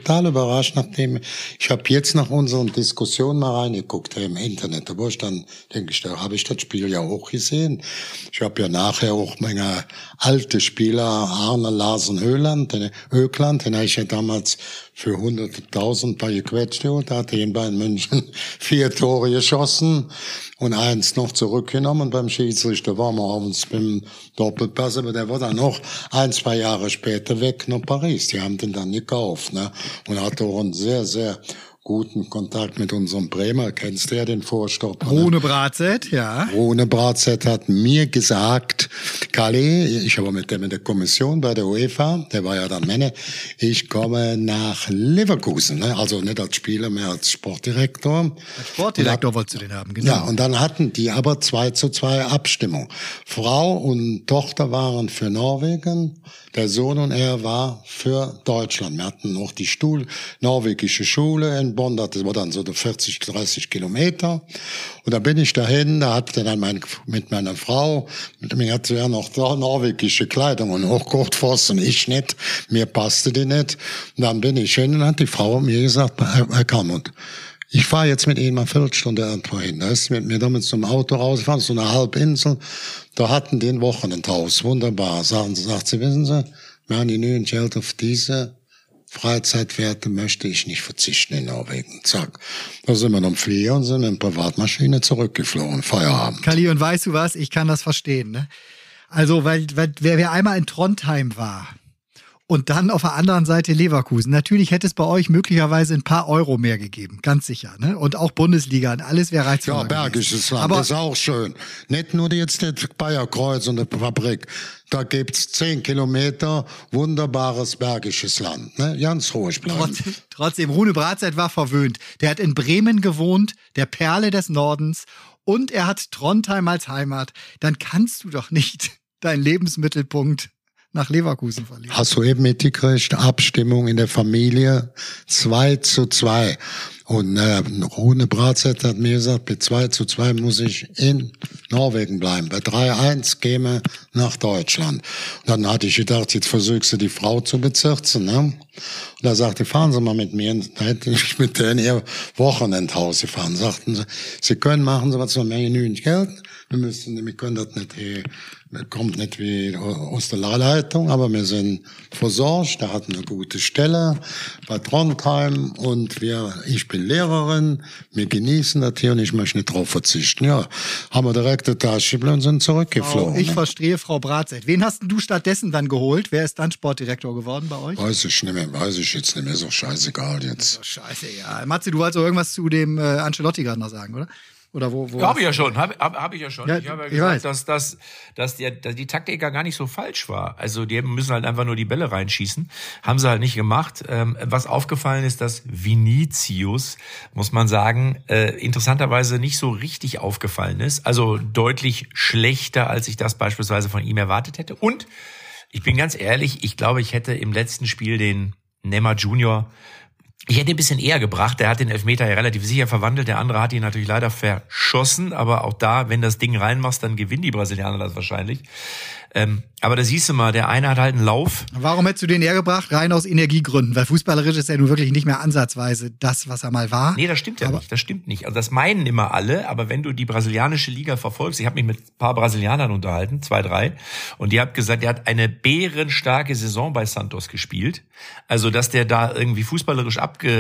Nachdem ich habe jetzt nach unseren Diskussionen mal reingeguckt im Internet. Da wo ich dann denke ich, da habe ich das Spiel ja auch gesehen. Ich habe ja nachher auch meine alte Spieler, Arne Larsen Höckland, den habe ich ja damals für 100.000 bei gequetscht. Da hat er in Bayern München 4 Tore geschossen und 1 noch zurückgenommen. Beim Schiedsrichter waren wir uns beim Doppelpass, aber der war dann noch 1-2 Jahre später weg nach Paris. Die haben den dann gekauft, ne? Und hatte auch einen sehr, sehr guten Kontakt mit unserem Bremer. Kennst du ja den Vorstopper?
Rune Bratzett, ja.
Rune Bratzett hat mir gesagt, Kalle, ich war mit dem in der Kommission bei der UEFA, der war ja dann Männer, ich komme nach Leverkusen, ne? Also nicht als Spieler, mehr als Sportdirektor.
Als Sportdirektor wolltest du den haben, genau.
Ja, und dann hatten die aber 2:2 Abstimmung. Frau und Tochter waren für Norwegen, der Sohn und er war für Deutschland. Wir hatten noch die norwegische Schule in Bonn, das war dann so 40, 30 Kilometer. Und da bin ich dahin, da hatte dann mit meiner Frau, mit mir hatte ja noch norwegische Kleidung und auch Kurtforst und ich nicht, mir passte die nicht. Und dann bin ich hin und hat die Frau mir gesagt, Herr Kalmund, ich fahre jetzt mit Ihnen mal 4 Stunden irgendwo hin. Da ist mit mir damals zum Auto rausgefahren, so eine Halbinsel. Da hatten die ein Wochenendhaus, wunderbar. Sagt sie, wissen Sie, wir haben genügend Geld auf diese Freizeitwerte möchte ich nicht verzichten in Norwegen. Zack. Da sind wir noch im Flieger und sind mit einer Privatmaschine zurückgeflogen. Feierabend.
Kalli, und weißt du was? Ich kann das verstehen, ne? Also, weil wer einmal in Trondheim war und dann auf der anderen Seite Leverkusen, natürlich hätte es bei euch möglicherweise ein paar Euro mehr gegeben, ganz sicher, ne? Und auch Bundesliga und alles wäre reizvoll.
Ja, Bergisches Land, aber ist auch schön. Nicht nur jetzt das Bayerkreuz und die Fabrik. Da gibt's 10 Kilometer wunderbares Bergisches Land, ne? Ganz ruhig bleiben.
Trotzdem, Rune Bratzett war verwöhnt. Der hat in Bremen gewohnt, der Perle des Nordens, und er hat Trondheim als Heimat. Dann kannst du doch nicht deinen Lebensmittelpunkt nach Leverkusen verlieren.
Hast du eben mitgekriegt, Abstimmung in der Familie 2:2. Und Rune Bratzett hat mir gesagt, bei 2:2 muss ich in Norwegen bleiben. Bei 3:1 gehen wir nach Deutschland. Und dann hatte ich gedacht, jetzt versuchst du die Frau zu bezirzen, ne? Und da sagte, fahren Sie mal mit mir. Und da hätte ich mit der in ihr Wochenendhaus gefahren. Sagten sie, Sie können machen, Sie was, mehr genügend Geld. Wir können das nicht, kommt nicht wie aus der Leitung, aber wir sind versorgt, da hatten eine gute Stelle bei Trondheim und ich bin Lehrerin, wir genießen das hier und ich möchte nicht drauf verzichten. Ja, haben wir direkt die Tasche und sind zurückgeflogen.
Ich verstehe, Frau Bratzett. Wen hast du stattdessen dann geholt? Wer ist dann Sportdirektor geworden bei euch?
Weiß ich jetzt nicht mehr, ist doch scheißegal jetzt.
Ist doch scheiße, ja. Matze, du wolltest auch irgendwas zu dem Ancelotti gerade noch sagen, oder? Oder wo
habe ich ja schon. Hab ich ja schon. Ja, ich habe ja gesagt, dass die Taktik gar nicht so falsch war. Also die müssen halt einfach nur die Bälle reinschießen. Haben sie halt nicht gemacht. Was aufgefallen ist, dass Vinicius, muss man sagen, interessanterweise nicht so richtig aufgefallen ist. Also deutlich schlechter, als ich das beispielsweise von ihm erwartet hätte. Und ich bin ganz ehrlich, ich glaube, ich hätte im letzten Spiel den Neymar Junior, ich hätte ein bisschen eher gebracht. Der hat den Elfmeter ja relativ sicher verwandelt. Der andere hat ihn natürlich leider verschossen. Aber auch da, wenn das Ding reinmachst, dann gewinnen die Brasilianer das wahrscheinlich. Aber da siehst du mal, der eine hat halt einen Lauf.
Warum hättest du den hergebracht? Rein aus Energiegründen. Weil fußballerisch ist er nun wirklich nicht mehr ansatzweise das, was er mal war.
Nee, das stimmt ja nicht. Das stimmt nicht. Also das meinen immer alle. Aber wenn du die brasilianische Liga verfolgst, ich habe mich mit ein paar Brasilianern unterhalten, 2, 3. Und die haben gesagt, der hat eine bärenstarke Saison bei Santos gespielt. Also, dass der da irgendwie fußballerisch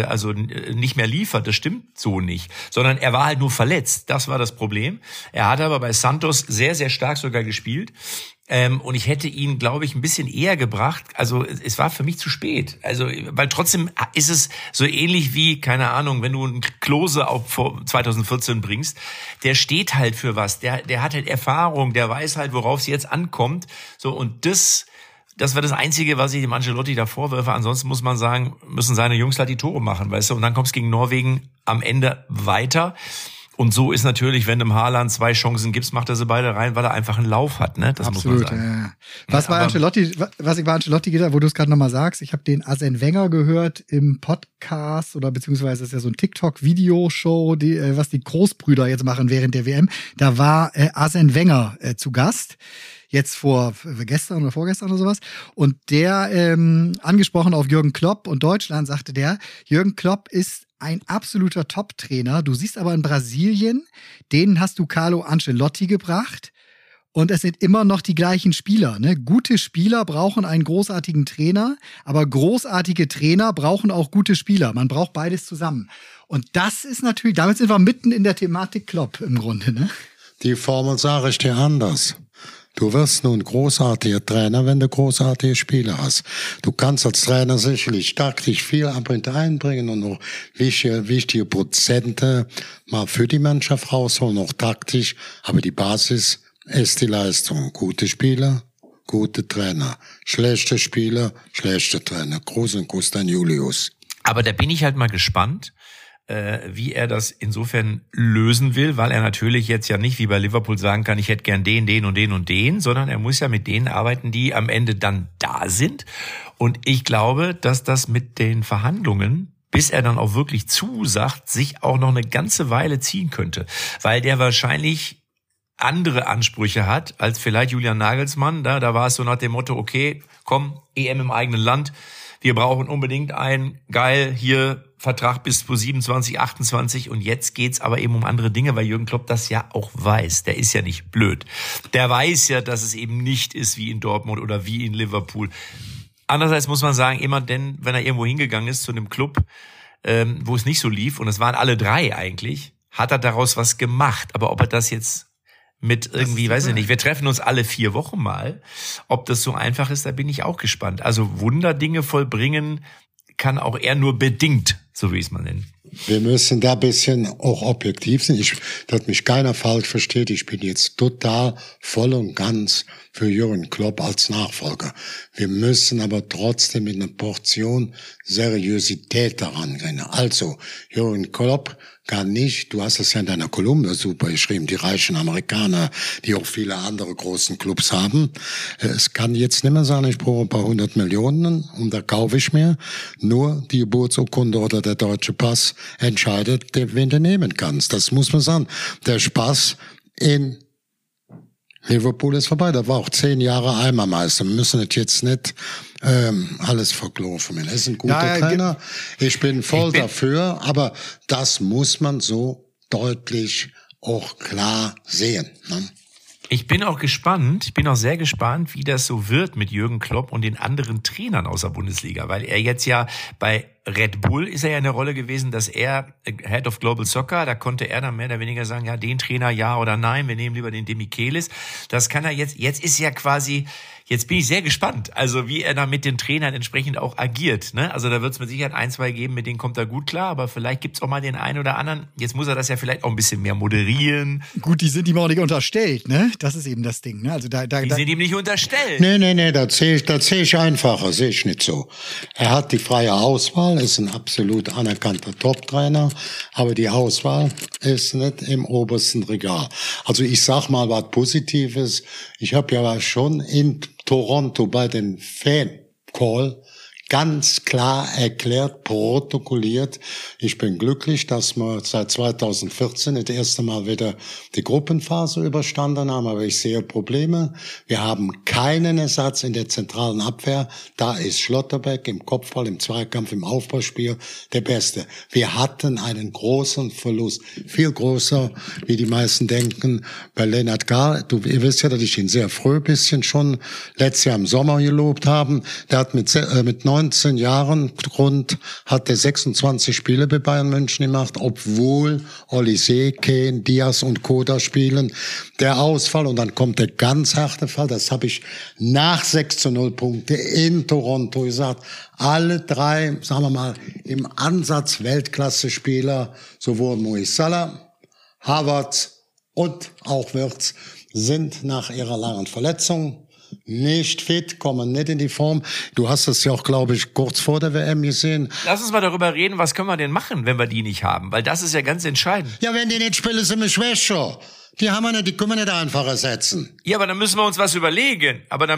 nicht mehr liefert, das stimmt so nicht. Sondern er war halt nur verletzt. Das war das Problem. Er hat aber bei Santos sehr, sehr stark sogar gespielt. Und ich hätte ihn, glaube ich, ein bisschen eher gebracht. Also es war für mich zu spät. Also, weil trotzdem ist es so ähnlich wie, keine Ahnung, wenn du einen Klose auf 2014 bringst, der steht halt für was. Der hat halt Erfahrung, der weiß halt, worauf es jetzt ankommt. So, und das war das Einzige, was ich dem Ancelotti da vorwürfe. Ansonsten muss man sagen, müssen seine Jungs halt die Tore machen, weißt du? Und dann kommt es gegen Norwegen am Ende weiter. Und so ist natürlich, wenn dem Haaland 2 Chancen gibst, macht er sie beide rein, weil er einfach einen Lauf hat, ne? Das
absolut,
muss man sagen.
Ja. Was ich bei Ancelotti gedacht, wo du es gerade nochmal sagst, ich habe den Arsène Wenger gehört im Podcast oder beziehungsweise das ist ja so ein TikTok-Videoshow, was die Großbrüder jetzt machen während der WM. Da war Arsène Wenger zu Gast. Jetzt gestern oder vorgestern oder sowas. Und der, angesprochen auf Jürgen Klopp und Deutschland, sagte der, Jürgen Klopp ist ein absoluter Top-Trainer. Du siehst aber in Brasilien, denen hast du Carlo Ancelotti gebracht. Und es sind immer noch die gleichen Spieler. Ne? Gute Spieler brauchen einen großartigen Trainer, aber großartige Trainer brauchen auch gute Spieler. Man braucht beides zusammen. Und das ist natürlich, damit sind wir mitten in der Thematik Klopp im Grunde. Ne?
Die Formel sage ich dir anders. Du wirst nun großartiger Trainer, wenn du großartige Spieler hast. Du kannst als Trainer sicherlich taktisch viel einbringen und noch wichtige Prozente mal für die Mannschaft rausholen, auch taktisch. Aber die Basis ist die Leistung. Gute Spieler, gute Trainer. Schlechte Spieler, schlechte Trainer. Gruß und Kuss, dein Julius.
Aber da bin ich halt mal gespannt, wie er das insofern lösen will, weil er natürlich jetzt ja nicht wie bei Liverpool sagen kann, ich hätte gern den und den, sondern er muss ja mit denen arbeiten, die am Ende dann da sind. Und ich glaube, dass das mit den Verhandlungen, bis er dann auch wirklich zusagt, sich auch noch eine ganze Weile ziehen könnte, weil der wahrscheinlich andere Ansprüche hat als vielleicht Julian Nagelsmann. Da war es so nach dem Motto, okay, komm, EM im eigenen Land, wir brauchen unbedingt einen, geil, hier Vertrag bis zu 27, 28 und jetzt geht's aber eben um andere Dinge, weil Jürgen Klopp das ja auch weiß. Der ist ja nicht blöd. Der weiß ja, dass es eben nicht ist wie in Dortmund oder wie in Liverpool. Andererseits muss man sagen, immer denn, wenn er irgendwo hingegangen ist zu einem Club, wo es nicht so lief, und es waren alle 3 eigentlich, hat er daraus was gemacht. Aber ob er das jetzt mit irgendwie, weiß ich nicht, wir treffen uns alle 4 Wochen mal. Ob das so einfach ist, da bin ich auch gespannt. Also Wunderdinge vollbringen kann auch er nur bedingt, so wie ich es mal nenne.
Wir müssen da ein bisschen auch objektiv sein. Dass mich keiner falsch versteht, ich bin jetzt total voll und ganz für Jürgen Klopp als Nachfolger. Wir müssen aber trotzdem mit einer Portion Seriosität daran gehen. Also, Jürgen Klopp kann nicht, du hast es ja in deiner Kolumne super geschrieben, die reichen Amerikaner, die auch viele andere großen Clubs haben. Es kann jetzt nicht mehr sein, ich brauche ein paar 100 Millionen und da kaufe ich mir. Nur die Geburtsurkunde oder der deutsche Pass entscheidet, wen du nehmen kannst. Das muss man sagen. Der Spaß in Liverpool ist vorbei. Da war auch 10 Jahre Eimermeister. Wir müssen das jetzt nicht alles verkaufen. Er ist ein guter Trainer. Ich bin voll dafür, aber das muss man so deutlich auch klar sehen. Ne?
Ich bin auch sehr gespannt, wie das so wird mit Jürgen Klopp und den anderen Trainern aus der Bundesliga, weil er jetzt ja bei Red Bull ist er ja in der Rolle gewesen, dass er Head of Global Soccer, da konnte er dann mehr oder weniger sagen, ja, den Trainer ja oder nein, wir nehmen lieber den De Michelis. Das kann er jetzt ist ja quasi, jetzt bin ich sehr gespannt, also wie er da mit den Trainern entsprechend auch agiert, ne? Also da wird es mit Sicherheit 1, 2 geben, mit denen kommt er gut klar, aber vielleicht gibt's auch mal den einen oder anderen, jetzt muss er das ja vielleicht auch ein bisschen mehr moderieren.
Gut, die sind ihm auch nicht unterstellt, ne? Das ist eben das Ding, ne? Also
die sind ihm nicht unterstellt.
Nee, das sehe ich einfacher, sehe ich nicht so. Er hat die freie Auswahl, ist ein absolut anerkannter Top-Trainer, aber die Auswahl ist nicht im obersten Regal. Also ich sag mal was Positives. Ich habe ja schon in Toronto bei den Fan-Call ganz klar erklärt, protokolliert. Ich bin glücklich, dass wir seit 2014 das erste Mal wieder die Gruppenphase überstanden haben, aber ich sehe Probleme. Wir haben keinen Ersatz in der zentralen Abwehr. Da ist Schlotterbeck im Kopfball, im Zweikampf, im Aufbauspiel der Beste. Wir hatten einen großen Verlust, viel größer, wie die meisten denken, bei Lennart Gahr. Ihr wisst ja, dass ich ihn sehr früh ein bisschen schon letztes Jahr im Sommer gelobt habe. Der hat mit 19 Jahren hat er 26 Spiele bei Bayern München gemacht, obwohl Olise, Kane, Diaz und Koda spielen. Der Ausfall, und dann kommt der ganz harte Fall, das habe ich nach 6:0 Punkte in Toronto gesagt. Alle drei, sagen wir mal, im Ansatz Weltklasse-Spieler, sowohl Moïse Salah, Havertz und auch Wirtz, sind nach ihrer langen Verletzung nicht fit, kommen nicht in die Form. Du hast es ja auch, glaube ich, kurz vor der WM gesehen.
Lass uns mal darüber reden, was können wir denn machen, wenn wir die nicht haben? Weil das ist ja ganz entscheidend.
Ja, wenn die nicht spielen, sind wir schwächer. Die haben wir nicht, die können wir nicht einfach ersetzen.
Ja, aber dann müssen wir uns was überlegen.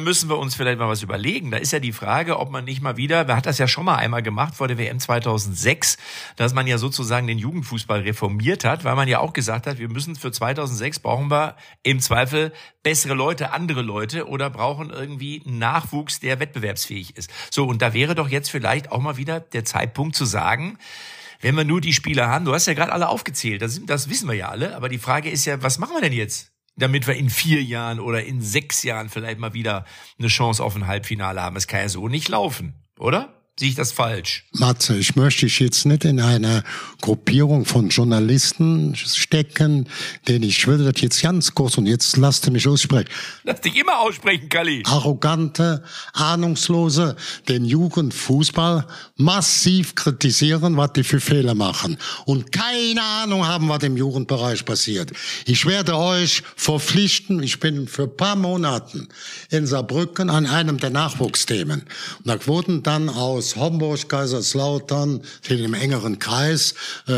Da ist ja die Frage, ob man nicht mal wieder, man hat das ja schon mal einmal gemacht vor der WM 2006, dass man ja sozusagen den Jugendfußball reformiert hat, weil man ja auch gesagt hat, wir müssen für 2006 brauchen wir im Zweifel bessere Leute, andere Leute oder brauchen irgendwie einen Nachwuchs, der wettbewerbsfähig ist. So, und da wäre doch jetzt vielleicht auch mal wieder der Zeitpunkt zu sagen, wenn wir nur die Spieler haben, du hast ja gerade alle aufgezählt, das wissen wir ja alle, aber die Frage ist ja, was machen wir denn jetzt, damit wir in 4 Jahren oder in 6 Jahren vielleicht mal wieder eine Chance auf ein Halbfinale haben? Es kann ja so nicht laufen, oder? Sehe ich das falsch?
Matze, ich möchte dich jetzt nicht in eine Gruppierung von Journalisten stecken, denn ich würde das jetzt ganz kurz, und jetzt lasst du mich aussprechen.
Lass dich immer aussprechen, Kalli.
Arrogante, ahnungslose, den Jugendfußball massiv kritisieren, was die für Fehler machen. Und keine Ahnung haben, was im Jugendbereich passiert. Ich werde euch verpflichten, ich bin für ein paar Monaten in Saarbrücken an einem der Nachwuchsthemen. Und da wurden dann aus Homburg, Kaiserslautern, in dem engeren Kreis,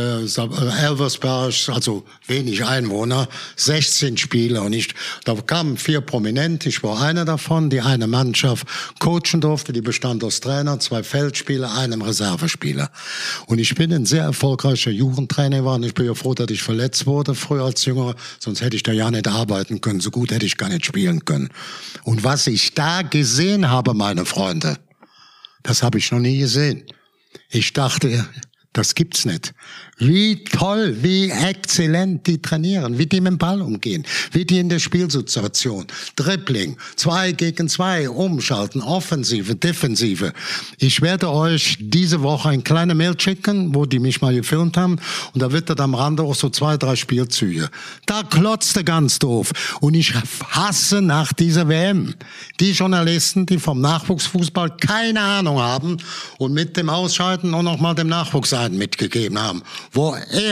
Elversberg, also wenig Einwohner, 16 Spieler. Und da kamen 4 Prominente, ich war einer davon, die eine Mannschaft coachen durfte, die bestand aus Trainer, 2 Feldspieler, einem Reservespieler. Und ich bin ein sehr erfolgreicher Jugendtrainer geworden. Ich bin ja froh, dass ich verletzt wurde, früher als Jünger, sonst hätte ich da ja nicht arbeiten können, so gut hätte ich gar nicht spielen können. Und was ich da gesehen habe, meine Freunde, das habe ich noch nie gesehen. Ich dachte, das gibt's nicht. Wie toll, wie exzellent die trainieren, wie die mit dem Ball umgehen, wie die in der Spielsituation, Dribbling, 2 gegen 2, umschalten, Offensive, Defensive. Ich werde euch diese Woche eine kleine Mail schicken, wo die mich mal gefilmt haben, und da wird dann am Rande auch so 2, 3 Spielzüge. Da klotzte ganz doof. Und ich hasse nach dieser WM die Journalisten, die vom Nachwuchsfußball keine Ahnung haben und mit dem Ausscheiden auch noch mal dem Nachwuchs einen mitgegeben haben, wo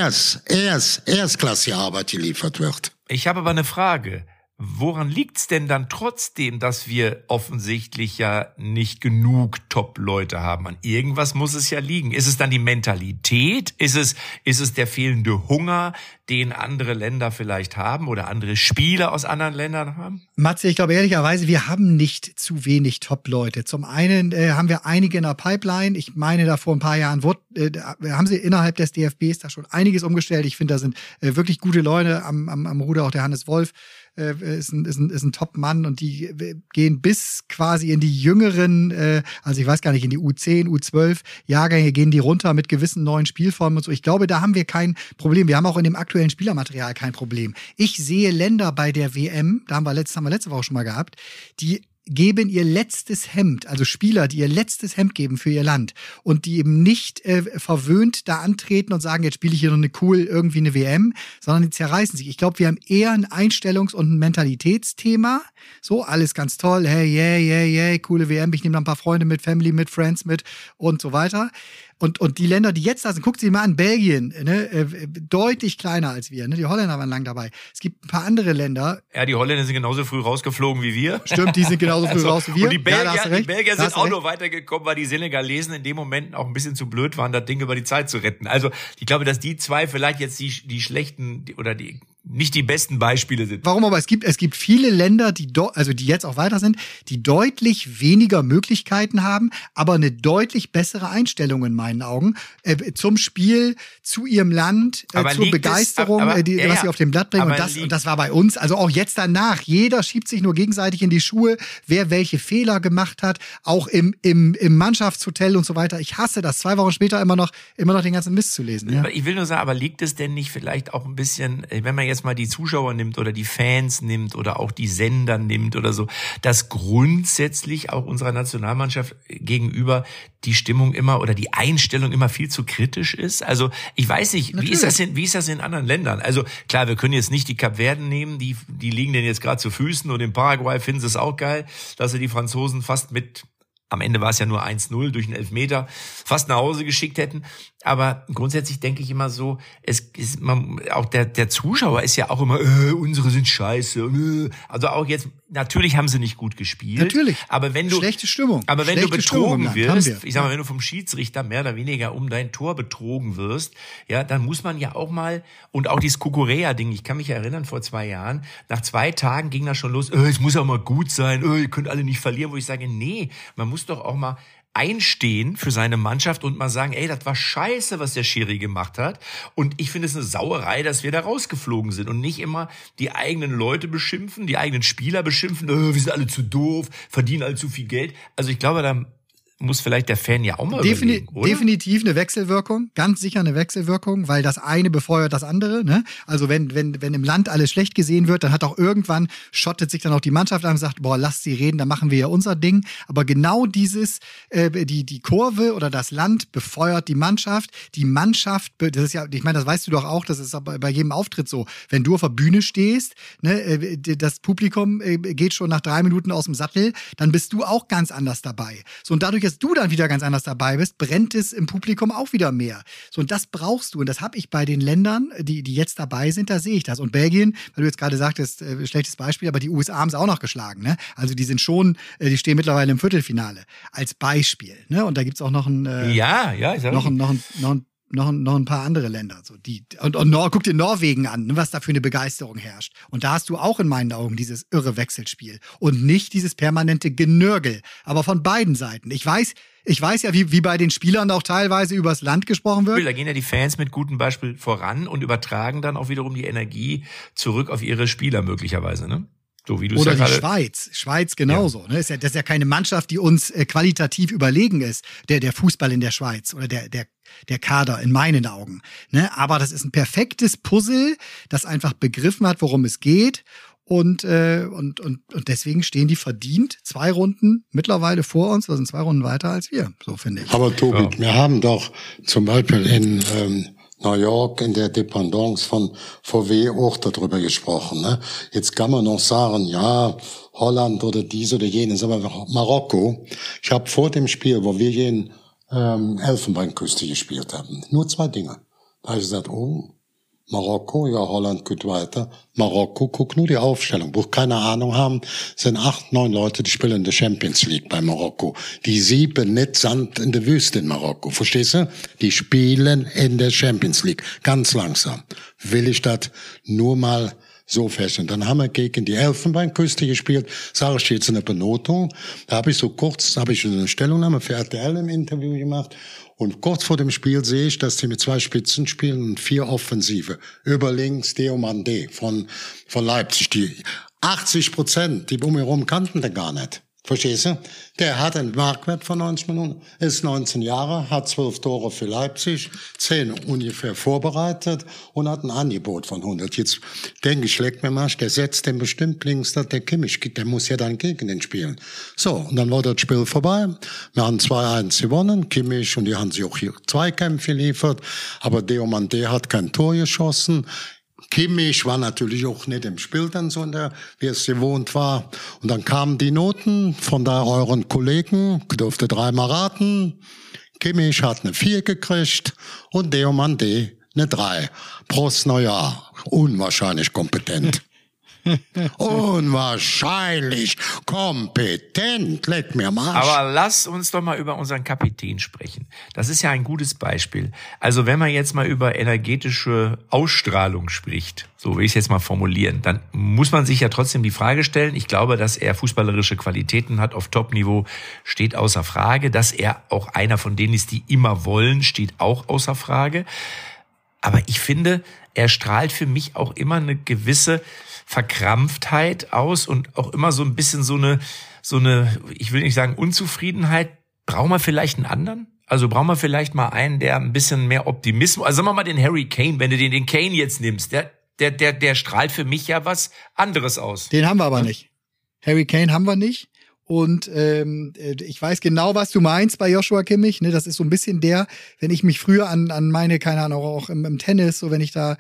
erstklassige Arbeit geliefert wird.
Ich habe aber eine Frage. Woran liegt's denn dann trotzdem, dass wir offensichtlich ja nicht genug Top-Leute haben? An irgendwas muss es ja liegen. Ist es dann die Mentalität? Ist es der fehlende Hunger, den andere Länder vielleicht haben oder andere Spieler aus anderen Ländern haben?
Matze, ich glaube ehrlicherweise, wir haben nicht zu wenig Top-Leute. Zum einen haben wir einige in der Pipeline. Ich meine, da vor ein paar Jahren haben sie innerhalb des DFBs da schon einiges umgestellt. Ich finde, da sind wirklich gute Leute am Ruder, auch der Hannes Wolf. Ist ein Top-Mann, und die gehen bis quasi in die jüngeren, also ich weiß gar nicht, in die U10, U12 Jahrgänge gehen die runter mit gewissen neuen Spielformen und so. Ich glaube, da haben wir kein Problem. Wir haben auch in dem aktuellen Spielermaterial kein Problem. Ich sehe Länder bei der WM, da haben wir letzte Woche schon mal gehabt, die geben ihr letztes Hemd, also Spieler, die ihr letztes Hemd geben für ihr Land und die eben nicht verwöhnt da antreten und sagen, jetzt spiele ich hier noch irgendwie eine WM, sondern die zerreißen sich. Ich glaube, wir haben eher ein Einstellungs- und ein Mentalitätsthema. So, alles ganz toll, hey, yeah, coole WM, ich nehme da ein paar Freunde mit, Family mit, Friends mit und so weiter. Und die Länder, die jetzt da sind, guckt sie mal an, Belgien, ne, deutlich kleiner als wir, ne, die Holländer waren lang dabei. Es gibt ein paar andere Länder.
Ja, die Holländer sind genauso früh rausgeflogen wie wir.
Stimmt, die sind genauso früh raus wie wir.
Und die Belgier sind auch nur weitergekommen, weil die Senegalesen in dem Moment auch ein bisschen zu blöd waren, das Ding über die Zeit zu retten. Also, ich glaube, dass die zwei vielleicht jetzt die schlechten oder die nicht die besten Beispiele sind.
Warum aber? Es gibt viele Länder, die jetzt auch weiter sind, die deutlich weniger Möglichkeiten haben, aber eine deutlich bessere Einstellung in meinen Augen zum Spiel, zu ihrem Land, zur Begeisterung, was sie auf dem Blatt bringen. Und das war bei uns, also auch jetzt danach. Jeder schiebt sich nur gegenseitig in die Schuhe, wer welche Fehler gemacht hat, auch im Mannschaftshotel und so weiter. Ich hasse das, 2 Wochen später immer noch den ganzen Mist zu lesen. Ja?
Ich will nur sagen, aber liegt es denn nicht vielleicht auch ein bisschen, wenn man jetzt mal die Zuschauer nimmt oder die Fans nimmt oder auch die Sender nimmt oder so, dass grundsätzlich auch unserer Nationalmannschaft gegenüber die Stimmung immer oder die Einstellung immer viel zu kritisch ist? Also ich weiß nicht, wie ist das in anderen Ländern? Also klar, wir können jetzt nicht die Kapverden nehmen, die liegen denen jetzt gerade zu Füßen, und in Paraguay finden sie es auch geil, dass sie die Franzosen fast am Ende war es ja nur 1-0 durch einen Elfmeter, fast nach Hause geschickt hätten. Aber grundsätzlich denke ich immer so, auch der Zuschauer ist ja auch immer, unsere sind scheiße. Also auch jetzt, natürlich haben sie nicht gut gespielt.
Natürlich.
Aber wenn du,
schlechte Stimmung.
Aber wenn du betrogen wirst, ich sag mal, wenn du vom Schiedsrichter mehr oder weniger um dein Tor betrogen wirst, ja, dann muss man ja auch mal, und auch dieses Kukurea-Ding, ich kann mich erinnern, vor 2 Jahren, nach 2 Tagen ging das schon los, es muss auch mal gut sein, ihr könnt alle nicht verlieren, wo ich sage, nee, man muss doch auch mal einstehen für seine Mannschaft und mal sagen, das war scheiße, was der Schiri gemacht hat. Und ich finde es eine Sauerei, dass wir da rausgeflogen sind und nicht immer die eigenen Leute beschimpfen, die eigenen Spieler beschimpfen, wir sind alle zu doof, verdienen alle zu viel Geld. Also ich glaube, da muss vielleicht der Fan ja auch mal überlegen, oder?
Definitiv eine Wechselwirkung, ganz sicher eine Wechselwirkung, weil das eine befeuert das andere. Ne? Also wenn im Land alles schlecht gesehen wird, dann hat auch irgendwann, schottet sich dann auch die Mannschaft an und sagt, lasst sie reden, dann machen wir ja unser Ding. Aber genau dieses, die Kurve oder das Land befeuert die Mannschaft. Die Mannschaft, das ist ja, ich meine, das weißt du doch auch, das ist aber bei jedem Auftritt so. Wenn du auf der Bühne stehst, ne, das Publikum geht schon nach 3 Minuten aus dem Sattel, dann bist du auch ganz anders dabei. So, und dadurch, dass du dann wieder ganz anders dabei bist, brennt es im Publikum auch wieder mehr. So, und das brauchst du. Und das habe ich bei den Ländern, die jetzt dabei sind, da sehe ich das. Und Belgien, weil du jetzt gerade sagtest, schlechtes Beispiel, aber die USA haben es auch noch geschlagen. Ne? Also die sind schon, die stehen mittlerweile im Viertelfinale. Als Beispiel. Ne? Und da gibt's auch noch ein noch ein paar andere Länder. So, guck dir Norwegen an, ne, was da für eine Begeisterung herrscht. Und da hast du auch in meinen Augen dieses irre Wechselspiel und nicht dieses permanente Genörgel. Aber von beiden Seiten. Ich weiß ja, wie bei den Spielern auch teilweise übers Land gesprochen wird.
Da gehen ja die Fans mit gutem Beispiel voran und übertragen dann auch wiederum die Energie zurück auf ihre Spieler möglicherweise, ne? So wie du
Oder die Schweiz genauso. Ja. Ne? Das ist ja keine Mannschaft, die uns qualitativ überlegen ist, der Fußball in der Schweiz oder der Kader in meinen Augen. Ne? Aber das ist ein perfektes Puzzle, das einfach begriffen hat, worum es geht. Und deswegen stehen die verdient 2 Runden mittlerweile vor uns, wir sind 2 Runden weiter als wir, so finde ich.
Aber Tobi, wir haben doch zum Beispiel in New York in der Dependance von VW auch darüber gesprochen. Ne? Jetzt kann man noch sagen, ja, Holland oder dies oder jenes, aber Marokko. Ich habe vor dem Spiel, wo wir hier in Elfenbeinküste gespielt haben, nur 2 Dinge. Da habe ich gesagt, Marokko, ja, Holland geht weiter. Marokko, guck nur die Aufstellung. Wo keine Ahnung haben, sind 8, 9 Leute, die spielen in der Champions League bei Marokko. Die sieben nicht Sand in der Wüste in Marokko. Verstehst du? Die spielen in der Champions League. Ganz langsam. Will ich das nur mal so feststellen. Dann haben wir gegen die Elfenbeinküste gespielt. Sage ich jetzt eine Benotung. Da habe ich eine Stellungnahme für RTL im Interview gemacht. Und kurz vor dem Spiel sehe ich, dass die mit 2 Spitzen spielen und 4 Offensive. Über links Diomande von Leipzig. Die 80%, die um ihn herum kannten den gar nicht. Verstehst du? Der hat einen Marktwert von 90 Millionen, ist 19 Jahre, hat 12 Tore für Leipzig, 10 ungefähr vorbereitet und hat ein Angebot von 100. Jetzt denke ich, leck mir mal, der setzt den bestimmt links, der Kimmich, der muss ja dann gegen den spielen. So, und dann war das Spiel vorbei. Wir haben 2-1 gewonnen, Kimmich, und die haben sich auch hier Zweikämpfe geliefert, aber Diomande hat kein Tor geschossen. Kimmich war natürlich auch nicht im Spiel dann so, wie es gewohnt war. Und dann kamen die Noten von da euren Kollegen, durfte 3-mal raten. Kimmich hat eine 4 gekriegt und Diomande eine 3. Prost Neujahr. Unwahrscheinlich kompetent. Unwahrscheinlich kompetent, leck mir am Arsch.
Aber lass uns doch mal über unseren Kapitän sprechen. Das ist ja ein gutes Beispiel. Also wenn man jetzt mal über energetische Ausstrahlung spricht, so will ich es jetzt mal formulieren, dann muss man sich ja trotzdem die Frage stellen, ich glaube, dass er fußballerische Qualitäten hat auf Top-Niveau, steht außer Frage. Dass er auch einer von denen ist, die immer wollen, steht auch außer Frage. Aber ich finde, er strahlt für mich auch immer eine gewisse Verkrampftheit aus und auch immer so ein bisschen so eine, ich will nicht sagen Unzufriedenheit. Brauchen wir vielleicht einen anderen? Also brauchen wir vielleicht mal einen, der ein bisschen mehr Optimismus, also sagen wir mal den Harry Kane, wenn du den Kane jetzt nimmst, der strahlt für mich ja was anderes aus.
Den haben wir aber nicht. Harry Kane haben wir nicht. Und ich weiß genau, was du meinst bei Joshua Kimmich. Ne, das ist so ein bisschen wenn ich mich früher an meine, keine Ahnung, auch im Tennis, so wenn ich da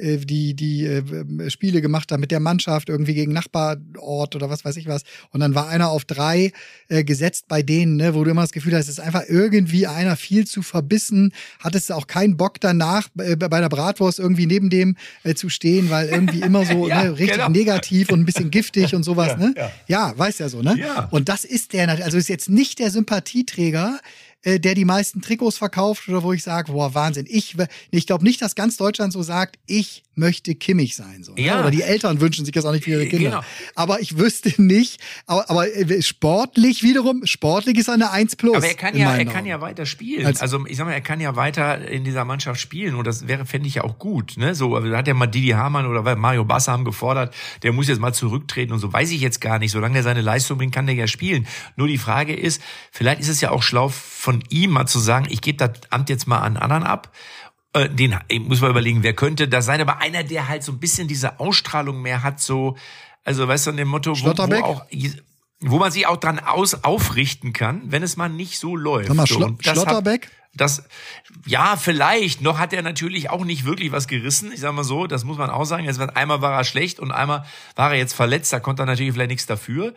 die Spiele gemacht habe mit der Mannschaft irgendwie gegen Nachbarort oder was weiß ich was. Und dann war einer auf 3 gesetzt bei denen, ne, wo du immer das Gefühl hast, es ist einfach irgendwie einer viel zu verbissen. Hattest du auch keinen Bock danach bei der Bratwurst irgendwie neben dem zu stehen, weil irgendwie immer so
ja,
richtig
genau.
Negativ und ein bisschen giftig und sowas.
Ja,
ne?
ja.
Ja, weißt ja so, ne?
Ja.
Und das ist also ist jetzt nicht der Sympathieträger, der die meisten Trikots verkauft oder wo ich sage, boah, Wahnsinn. Ich glaube nicht, dass ganz Deutschland so sagt, ich möchte Kimmich sein. So,
ja.
Ne? Oder die Eltern wünschen sich das auch nicht für ihre Kinder.
Genau.
Aber ich wüsste nicht, aber sportlich ist er eine 1+.
Aber er kann ja weiter spielen. Also ich sag mal, er kann ja weiter in dieser Mannschaft spielen und das fände ich ja auch gut. Ne? So, da hat ja mal Didi Hamann oder Mario Basler haben gefordert, der muss jetzt mal zurücktreten und so, weiß ich jetzt gar nicht. Solange er seine Leistung bringt, kann der ja spielen. Nur die Frage ist, vielleicht ist es ja auch schlau von ihm mal zu sagen, ich gebe das Amt jetzt mal an anderen ab. Ich muss mal überlegen, wer könnte das sein, aber einer, der halt so ein bisschen diese Ausstrahlung mehr hat, so, also weißt du, an dem Motto, wo man sich auch dran aufrichten kann, wenn es mal nicht so läuft.
Sag mal,
so,
Schlotterbeck?
Ja, vielleicht. Noch hat er natürlich auch nicht wirklich was gerissen. Ich sag mal so, das muss man auch sagen. Also einmal war er schlecht und einmal war er jetzt verletzt. Da konnte er natürlich vielleicht nichts dafür.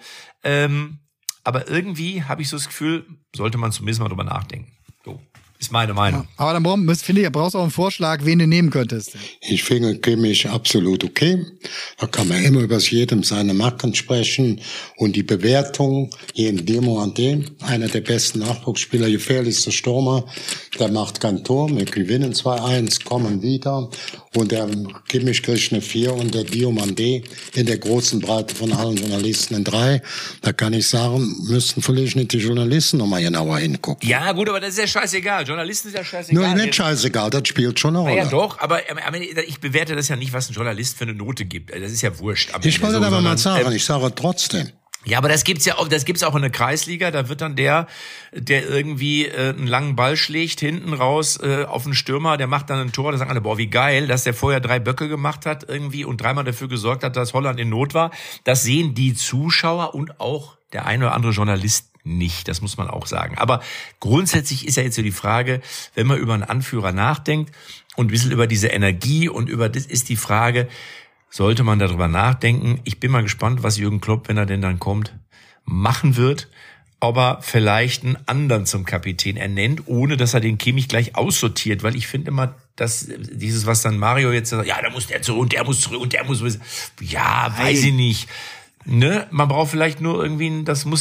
Aber irgendwie habe ich so das Gefühl, sollte man zumindest mal drüber nachdenken. So, ist meine Meinung.
Ja, aber dann brauchst du auch einen Vorschlag, wen du nehmen könntest.
Ich finde Kimmich absolut okay. Da kann man immer über jedem seine Macken sprechen. Und die Bewertung, jeden Demo an dem, einer der besten Nachwuchsspieler, gefährlichste Stürmer, der macht kein Tor. Wir gewinnen 2-1, kommen wieder. Und der Kimmich kriegt eine 4 und der Diomandé in der großen Breite von allen Journalisten eine 3. Da kann ich sagen, müssten vielleicht nicht die Journalisten nochmal genauer hingucken.
Ja, gut, aber das ist ja scheißegal. Journalisten ist ja scheißegal.
Nur nicht scheißegal, das spielt schon eine Rolle.
Ja, doch, aber ich bewerte das ja nicht, was ein Journalist für eine Note gibt. Das ist ja wurscht.
Ich wollte aber mal sagen, ich sage trotzdem.
Ja, aber das gibt's auch in der Kreisliga, da wird dann der irgendwie einen langen Ball schlägt, hinten raus auf den Stürmer, der macht dann ein Tor, da sagen alle, boah, wie geil, dass der vorher 3 Böcke gemacht hat irgendwie und 3-mal dafür gesorgt hat, dass Holland in Not war. Das sehen die Zuschauer und auch der eine oder andere Journalist nicht, das muss man auch sagen. Aber grundsätzlich ist ja jetzt so die Frage, wenn man über einen Anführer nachdenkt und ein bisschen über diese Energie und über das ist die Frage, sollte man darüber nachdenken. Ich bin mal gespannt, was Jürgen Klopp, wenn er denn dann kommt, machen wird. Ob er vielleicht einen anderen zum Kapitän ernennt, ohne dass er den Kimmich gleich aussortiert. Weil ich finde immer, dass dieses, was dann Mario jetzt sagt, ja, da muss der zurück und der muss zurück und der muss... Ja, weiß ich nicht. Ne? Man braucht vielleicht nur irgendwie,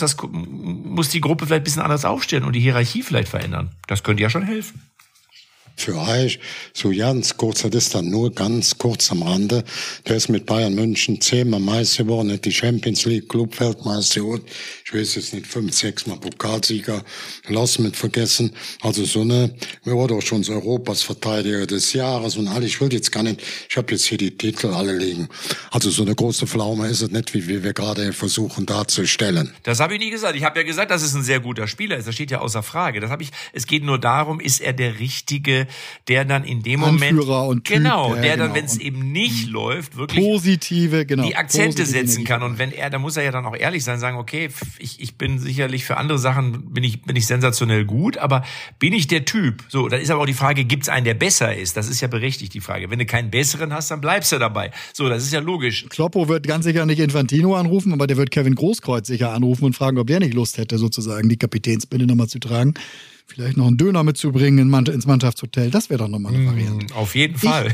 muss die Gruppe vielleicht ein bisschen anders aufstellen und die Hierarchie vielleicht verändern. Das könnte ja schon helfen.
Für euch, so ganz kurz, das ist dann nur ganz kurz am Rande. Der ist mit Bayern München 10-mal Meister geworden, hat die Champions League Clubweltmeister und ich weiß jetzt nicht, 5, 6-mal Pokalsieger, lass mit vergessen. Also wir war doch schon Europas Verteidiger des Jahres und alle, ich will jetzt gar nicht, ich habe jetzt hier die Titel alle liegen. Also so eine große Pflaume ist es nicht, wie wir gerade versuchen darzustellen.
Das habe ich nie gesagt. Ich habe ja gesagt, dass es ein sehr guter Spieler ist. Das steht ja außer Frage. Es geht nur darum, ist er der Richtige, der dann in dem
Anführer
Moment,
und Typ,
genau,
ja,
der
genau.
dann, wenn es eben nicht läuft, wirklich
positive, genau,
die Akzente
positive
setzen kann. Und wenn da muss er ja dann auch ehrlich sein, sagen, okay, ich bin sicherlich für andere Sachen, bin ich sensationell gut, aber bin ich der Typ? So, dann ist aber auch die Frage, gibt's einen, der besser ist? Das ist ja berechtigt, die Frage. Wenn du keinen besseren hast, dann bleibst du dabei. So, das ist ja logisch.
Kloppo wird ganz sicher nicht Infantino anrufen, aber der wird Kevin Großkreuz sicher anrufen und fragen, ob der nicht Lust hätte, sozusagen die Kapitänsbinde nochmal zu tragen. vielleicht noch einen Döner mitzubringen ins Mannschaftshotel. Das wäre doch nochmal eine Variante.
Auf jeden Fall.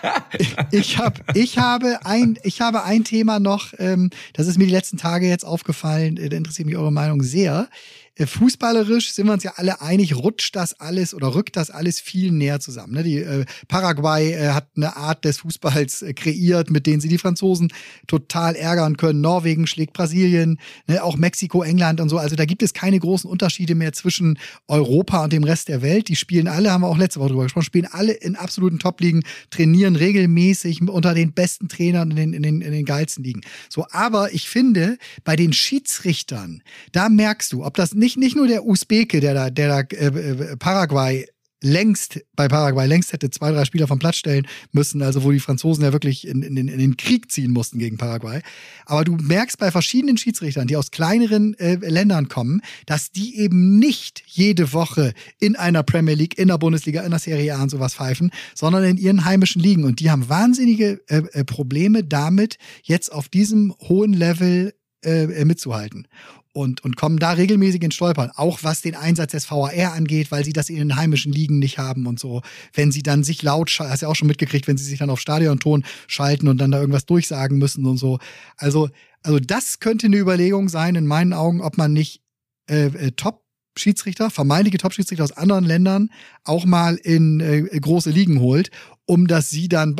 Ich habe ein Thema noch, das ist mir die letzten Tage jetzt aufgefallen, da interessiert mich eure Meinung sehr. Fußballerisch sind wir uns ja alle einig, rückt das alles viel näher zusammen. Ne? Die Paraguay hat eine Art des Fußballs kreiert, mit denen sie die Franzosen total ärgern können. Norwegen schlägt Brasilien, ne? Auch Mexiko, England und so. Also da gibt es keine großen Unterschiede mehr zwischen Europa und dem Rest der Welt. Die spielen alle, haben wir auch letzte Woche drüber gesprochen, spielen alle in absoluten Top-Ligen, trainieren regelmäßig unter den besten Trainern in den geilsten Ligen. So, aber ich finde, bei den Schiedsrichtern, da merkst du, ob das nicht nur der Usbeke, der da Paraguay längst hätte 2, 3 Spieler vom Platz stellen müssen, also wo die Franzosen ja wirklich in den Krieg ziehen mussten gegen Paraguay. Aber du merkst bei verschiedenen Schiedsrichtern, die aus kleineren Ländern kommen, dass die eben nicht jede Woche in einer Premier League, in der Bundesliga, in der Serie A und sowas pfeifen, sondern in ihren heimischen Ligen. Und die haben wahnsinnige Probleme damit, jetzt auf diesem hohen Level mitzuhalten. Und kommen da regelmäßig ins Stolpern, auch was den Einsatz des VAR angeht, weil sie das in den heimischen Ligen nicht haben und so. Wenn sie dann sich laut schalten, hast du ja auch schon mitgekriegt, wenn sie sich dann auf Stadionton schalten und dann da irgendwas durchsagen müssen und so. Also das könnte eine Überlegung sein, in meinen Augen, ob man nicht Top-Schiedsrichter, vermeintliche Top-Schiedsrichter aus anderen Ländern auch mal in große Ligen holt, um sie dann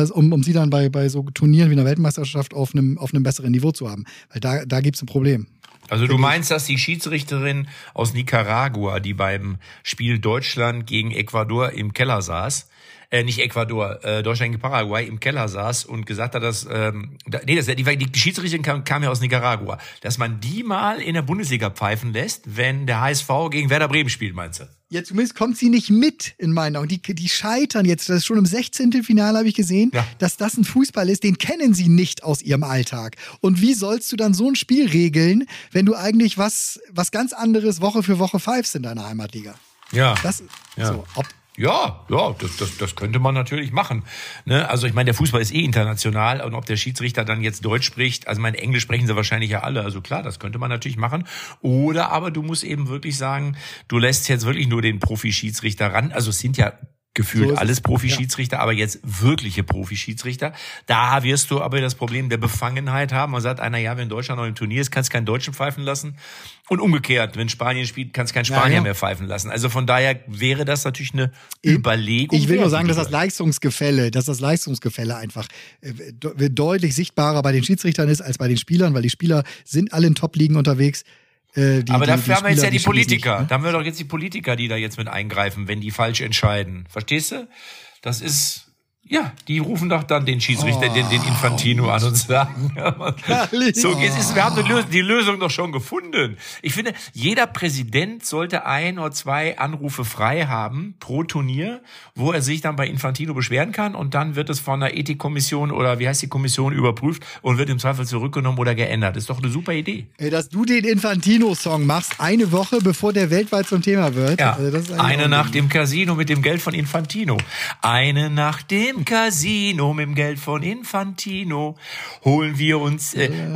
bei so Turnieren wie einer Weltmeisterschaft auf einem besseren Niveau zu haben. Weil da gibt's ein Problem.
Also du meinst, dass die Schiedsrichterin aus Nicaragua, die beim Spiel Deutschland gegen Ecuador im Keller saß, nicht Ecuador, Deutschland gegen Paraguay im Keller saß und gesagt hat, dass die Schiedsrichterin kam ja aus Nicaragua, dass man die mal in der Bundesliga pfeifen lässt, wenn der HSV gegen Werder Bremen spielt, meinst du?
Ja, zumindest kommt sie nicht mit in meinen Augen. Die scheitern jetzt, das ist schon im 16. Finale, habe ich gesehen, dass das ein Fußball ist, den kennen sie nicht aus ihrem Alltag. Und wie sollst du dann so ein Spiel regeln, wenn du eigentlich was ganz anderes Woche für Woche pfeifst in deiner Heimatliga?
Ja.
So,
Ja, das könnte man natürlich machen. Ne? Also ich meine, der Fußball ist international und ob der Schiedsrichter dann jetzt Deutsch spricht, also mein Englisch sprechen sie wahrscheinlich ja alle, also klar, das könnte man natürlich machen. Oder aber du musst eben wirklich sagen, du lässt jetzt wirklich nur den Profi-Schiedsrichter ran, also es sind ja gefühlt so alles Profi-Schiedsrichter, aber jetzt wirkliche Profi-Schiedsrichter. Da wirst du aber das Problem der Befangenheit haben. Man sagt einer, ja, wenn Deutschland noch im Turnier ist, kannst du keinen Deutschen pfeifen lassen. Und umgekehrt, wenn Spanien spielt, kannst du keinen Spanier mehr pfeifen lassen. Also von daher wäre das natürlich eine Überlegung.
Ich will nur sagen, dass das Leistungsgefälle einfach deutlich sichtbarer bei den Schiedsrichtern ist als bei den Spielern, weil die Spieler sind alle in Top-Ligen unterwegs.
Aber dafür haben wir jetzt ja die Politiker. Nicht, ne? Da haben wir doch jetzt die Politiker, die da jetzt mit eingreifen, wenn die falsch entscheiden. Verstehst du? Das ist, ja, die rufen doch dann den Schiedsrichter, den Infantino an und sagen, so geht's. Wir haben die Lösung doch schon gefunden. Ich finde, jeder Präsident sollte 1 oder 2 Anrufe frei haben pro Turnier, wo er sich dann bei Infantino beschweren kann und dann wird es von der Ethikkommission oder wie heißt die Kommission überprüft und wird im Zweifel zurückgenommen oder geändert. Das ist doch eine super Idee.
Dass du den Infantino-Song machst, eine Woche bevor der weltweit zum Thema wird.
Ja, also das ist eine Nacht im Casino mit dem Geld von Infantino. Eine Nacht im Casino mit dem Geld von Infantino holen wir uns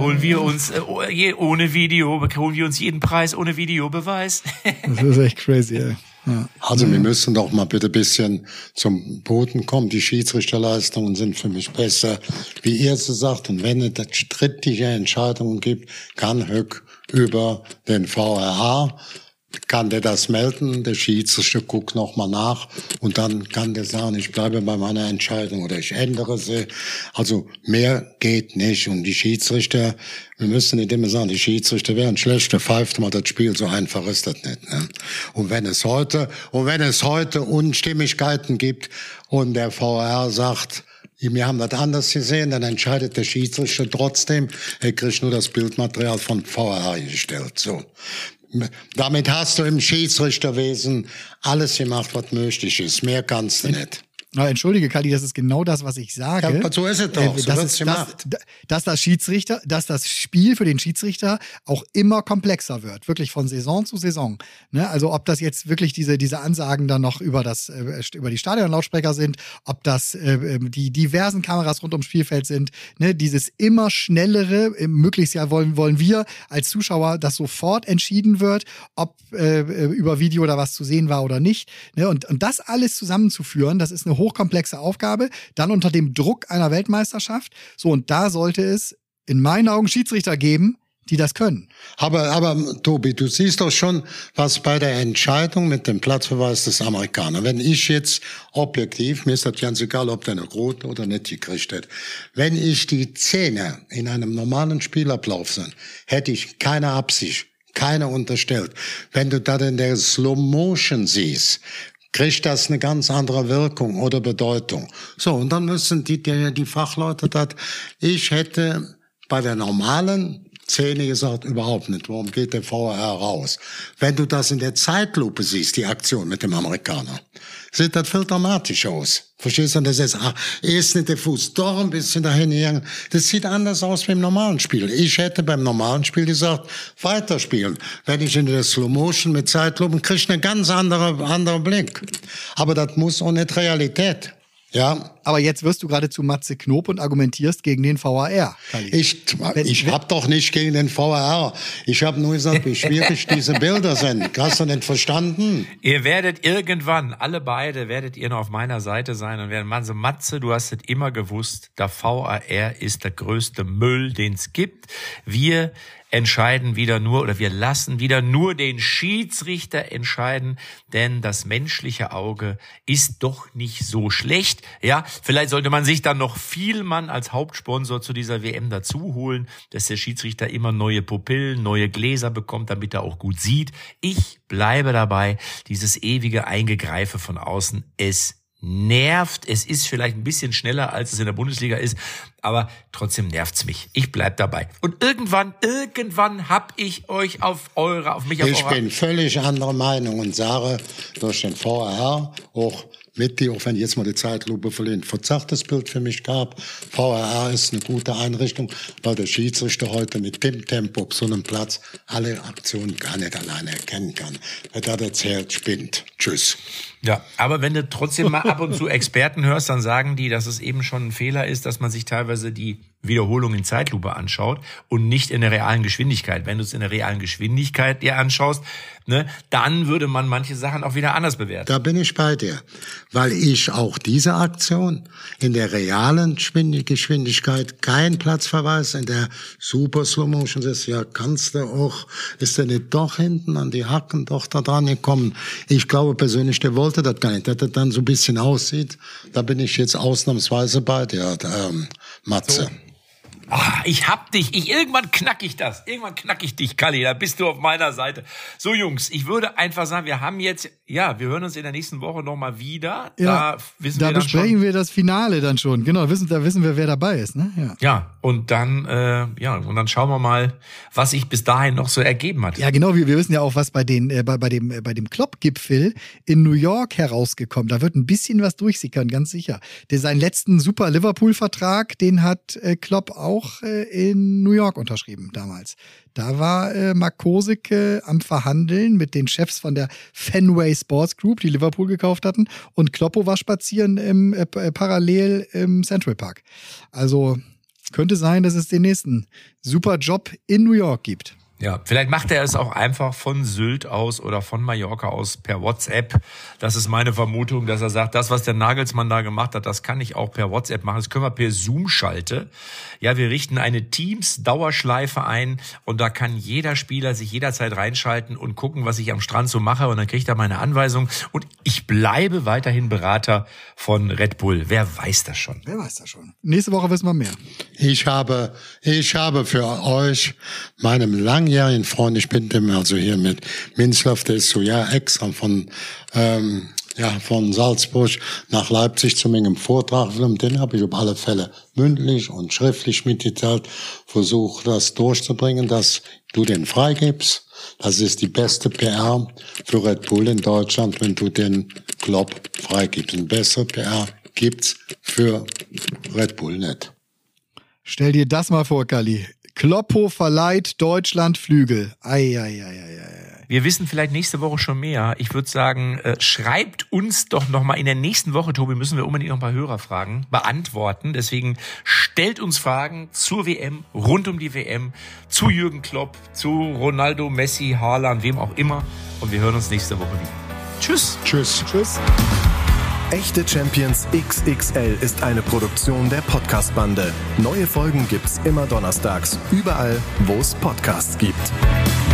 ohne Video, holen wir uns jeden Preis ohne Videobeweis.
Das ist echt crazy, ey. Ja.
Also wir müssen doch mal bitte ein bisschen zum Boden kommen. Die Schiedsrichterleistungen sind für mich besser, wie ihr es sagt. Und wenn es strittige Entscheidungen gibt, kann Höck über den VAR, kann der das melden, der Schiedsrichter guckt nochmal nach und dann kann der sagen, ich bleibe bei meiner Entscheidung oder ich ändere sie. Also mehr geht nicht. Und die Schiedsrichter, wir müssen nicht immer sagen, die Schiedsrichter wären schlecht, der pfeift mal das Spiel, so einfach ist das nicht. Ne? Und wenn es heute Unstimmigkeiten gibt und der VAR sagt, wir haben das anders gesehen, dann entscheidet der Schiedsrichter trotzdem, er kriegt nur das Bildmaterial von VAR gestellt. So. Damit hast du im Schiedsrichterwesen alles gemacht, was möglich ist. Mehr kannst du nicht.
Na, entschuldige, Kali, das ist genau das, was ich sage.
Ja, so ist es doch. So wird's gemacht.
Dass das Spiel für den Schiedsrichter auch immer komplexer wird, wirklich von Saison zu Saison. Ne? Also ob das jetzt wirklich diese Ansagen dann noch über die Stadionlautsprecher sind, ob das die diversen Kameras rund ums Spielfeld sind, ne? Dieses immer schnellere, möglichst ja wollen wir als Zuschauer, dass sofort entschieden wird, ob über Video da was zu sehen war oder nicht. Ne? Und das alles zusammenzuführen, das ist eine hochkomplexe Aufgabe, dann unter dem Druck einer Weltmeisterschaft. So, und da sollte es in meinen Augen Schiedsrichter geben, die das können.
Aber Tobi, du siehst doch schon, was bei der Entscheidung mit dem Platzverweis des Amerikaners, wenn ich jetzt objektiv, mir ist das ganz egal, ob der eine rote oder nicht gekriegt hat, wenn ich die Zähne in einem normalen Spielablauf sind, hätte ich keine Absicht, keine unterstellt. Wenn du das in der Slow Motion siehst, kriegt das eine ganz andere Wirkung oder Bedeutung. So, und dann müssen die Fachleute ich hätte bei der normalen Szene gesagt, überhaupt nicht. Warum geht der VAR raus? Wenn du das in der Zeitlupe siehst, die Aktion mit dem Amerikaner, sieht das viel dramatisch aus. Verstehst du? Und das ist, erst nicht der Fuß, doch ein bisschen dahin gegangen. Das sieht anders aus wie im normalen Spiel. Ich hätte beim normalen Spiel gesagt, weiterspielen. Wenn ich in der Slow Motion mit Zeitlupen kriege ich einen ganz anderen Blick. Aber das muss auch nicht Realität. Ja.
Aber jetzt wirst du gerade zu Matze Knob und argumentierst gegen den VAR.
Ich habe doch nicht gegen den VAR. Ich habe nur gesagt, wie schwierig diese Bilder sind. Hast du nicht verstanden?
Ihr werdet irgendwann, alle beide, werdet ihr noch auf meiner Seite sein und werden so, Matze, du hast es immer gewusst, der VAR ist der größte Müll, den es gibt. Wir entscheiden wieder nur, oder wir lassen wieder nur den Schiedsrichter entscheiden, denn das menschliche Auge ist doch nicht so schlecht. Ja, vielleicht sollte man sich dann noch Vielmann als Hauptsponsor zu dieser WM dazu holen, dass der Schiedsrichter immer neue Pupillen, neue Gläser bekommt, damit er auch gut sieht. Ich bleibe dabei, dieses ewige Eingegreife von außen, es nervt. Es ist vielleicht ein bisschen schneller, als es in der Bundesliga ist, aber trotzdem nervt's mich. Ich bleib dabei. Und irgendwann hab ich euch
Ich bin völlig anderer Meinung und sage, durch den VAR auch wenn jetzt mal die Zeitlupe verliehen, verzerrtes Bild für mich gab. VAR ist eine gute Einrichtung, weil der Schiedsrichter heute mit dem Tempo auf so einem Platz alle Aktionen gar nicht alleine erkennen kann. Wer das erzählt, spinnt. Tschüss.
Ja, aber wenn du trotzdem mal ab und zu Experten hörst, dann sagen die, dass es eben schon ein Fehler ist, dass man sich teilweise die Wiederholung in Zeitlupe anschaut und nicht in der realen Geschwindigkeit. Wenn du es in der realen Geschwindigkeit dir anschaust, ne, dann würde man manche Sachen auch wieder anders bewerten.
Da bin ich bei dir, weil ich auch diese Aktion in der realen Geschwindigkeit kein Platzverweis, in der Super Slow Motion ist, ja, kannst du auch, ist der nicht doch hinten an die Hacken doch da dran gekommen. Ich glaube persönlich, der wollte das gar nicht, dass das dann so ein bisschen aussieht. Da bin ich jetzt ausnahmsweise bei dir, Matze.
So. Ich hab dich. Irgendwann knack ich das. Irgendwann knack ich dich, Kalli. Da bist du auf meiner Seite. So, Jungs, ich würde einfach sagen, wir hören uns in der nächsten Woche nochmal wieder.
Ja, da besprechen wir das Finale dann schon. Genau, da wissen wir, wer dabei ist, ne?
Ja, und dann, und dann schauen wir mal, was sich bis dahin noch so ergeben hat.
Ja, genau. Wir wissen ja auch, was bei dem Klopp-Gipfel in New York herausgekommen. Da wird ein bisschen was durchsickern, ganz sicher. Seinen letzten Super Liverpool-Vertrag, den hat Klopp auch in New York unterschrieben damals. Da war Mark Kosicke am Verhandeln mit den Chefs von der Fenway Sports Group, die Liverpool gekauft hatten, und Kloppo war spazieren parallel im Central Park. Also könnte sein, dass es den nächsten super Job in New York gibt.
Ja, vielleicht macht er es auch einfach von Sylt aus oder von Mallorca aus per WhatsApp. Das ist meine Vermutung, dass er sagt, das, was der Nagelsmann da gemacht hat, das kann ich auch per WhatsApp machen. Das können wir per Zoom schalten. Ja, wir richten eine Teams-Dauerschleife ein und da kann jeder Spieler sich jederzeit reinschalten und gucken, was ich am Strand so mache, und dann kriegt er meine Anweisung. Und ich bleibe weiterhin Berater von Red Bull. Wer weiß das schon?
Nächste Woche wissen wir mehr.
Ich habe für euch, meinem langjährigen Freund, ich bin dem also hier mit Minzlaff, der ist so extra von Salzburg nach Leipzig zu meinem Vortrag. Den habe ich auf alle Fälle mündlich und schriftlich mitgeteilt, versuche das durchzubringen, dass du den freigibst. Das ist die beste PR für Red Bull in Deutschland, wenn du den Klopp freigibst. Eine bessere PR gibt's für Red Bull nicht.
Stell dir das mal vor, Kalli. Kloppo verleiht Deutschland Flügel.
Wir wissen vielleicht nächste Woche schon mehr. Ich würde sagen, schreibt uns doch nochmal in der nächsten Woche, Tobi, müssen wir unbedingt noch ein paar Hörerfragen beantworten. Deswegen stellt uns Fragen zur WM, rund um die WM, zu Jürgen Klopp, zu Ronaldo, Messi, Haaland, wem auch immer. Und wir hören uns nächste Woche wieder. Tschüss.
Tschüss.
Tschüss.
Echte Champions XXL ist eine Produktion der Podcast-Bande. Neue Folgen gibt's immer donnerstags, überall, wo es Podcasts gibt.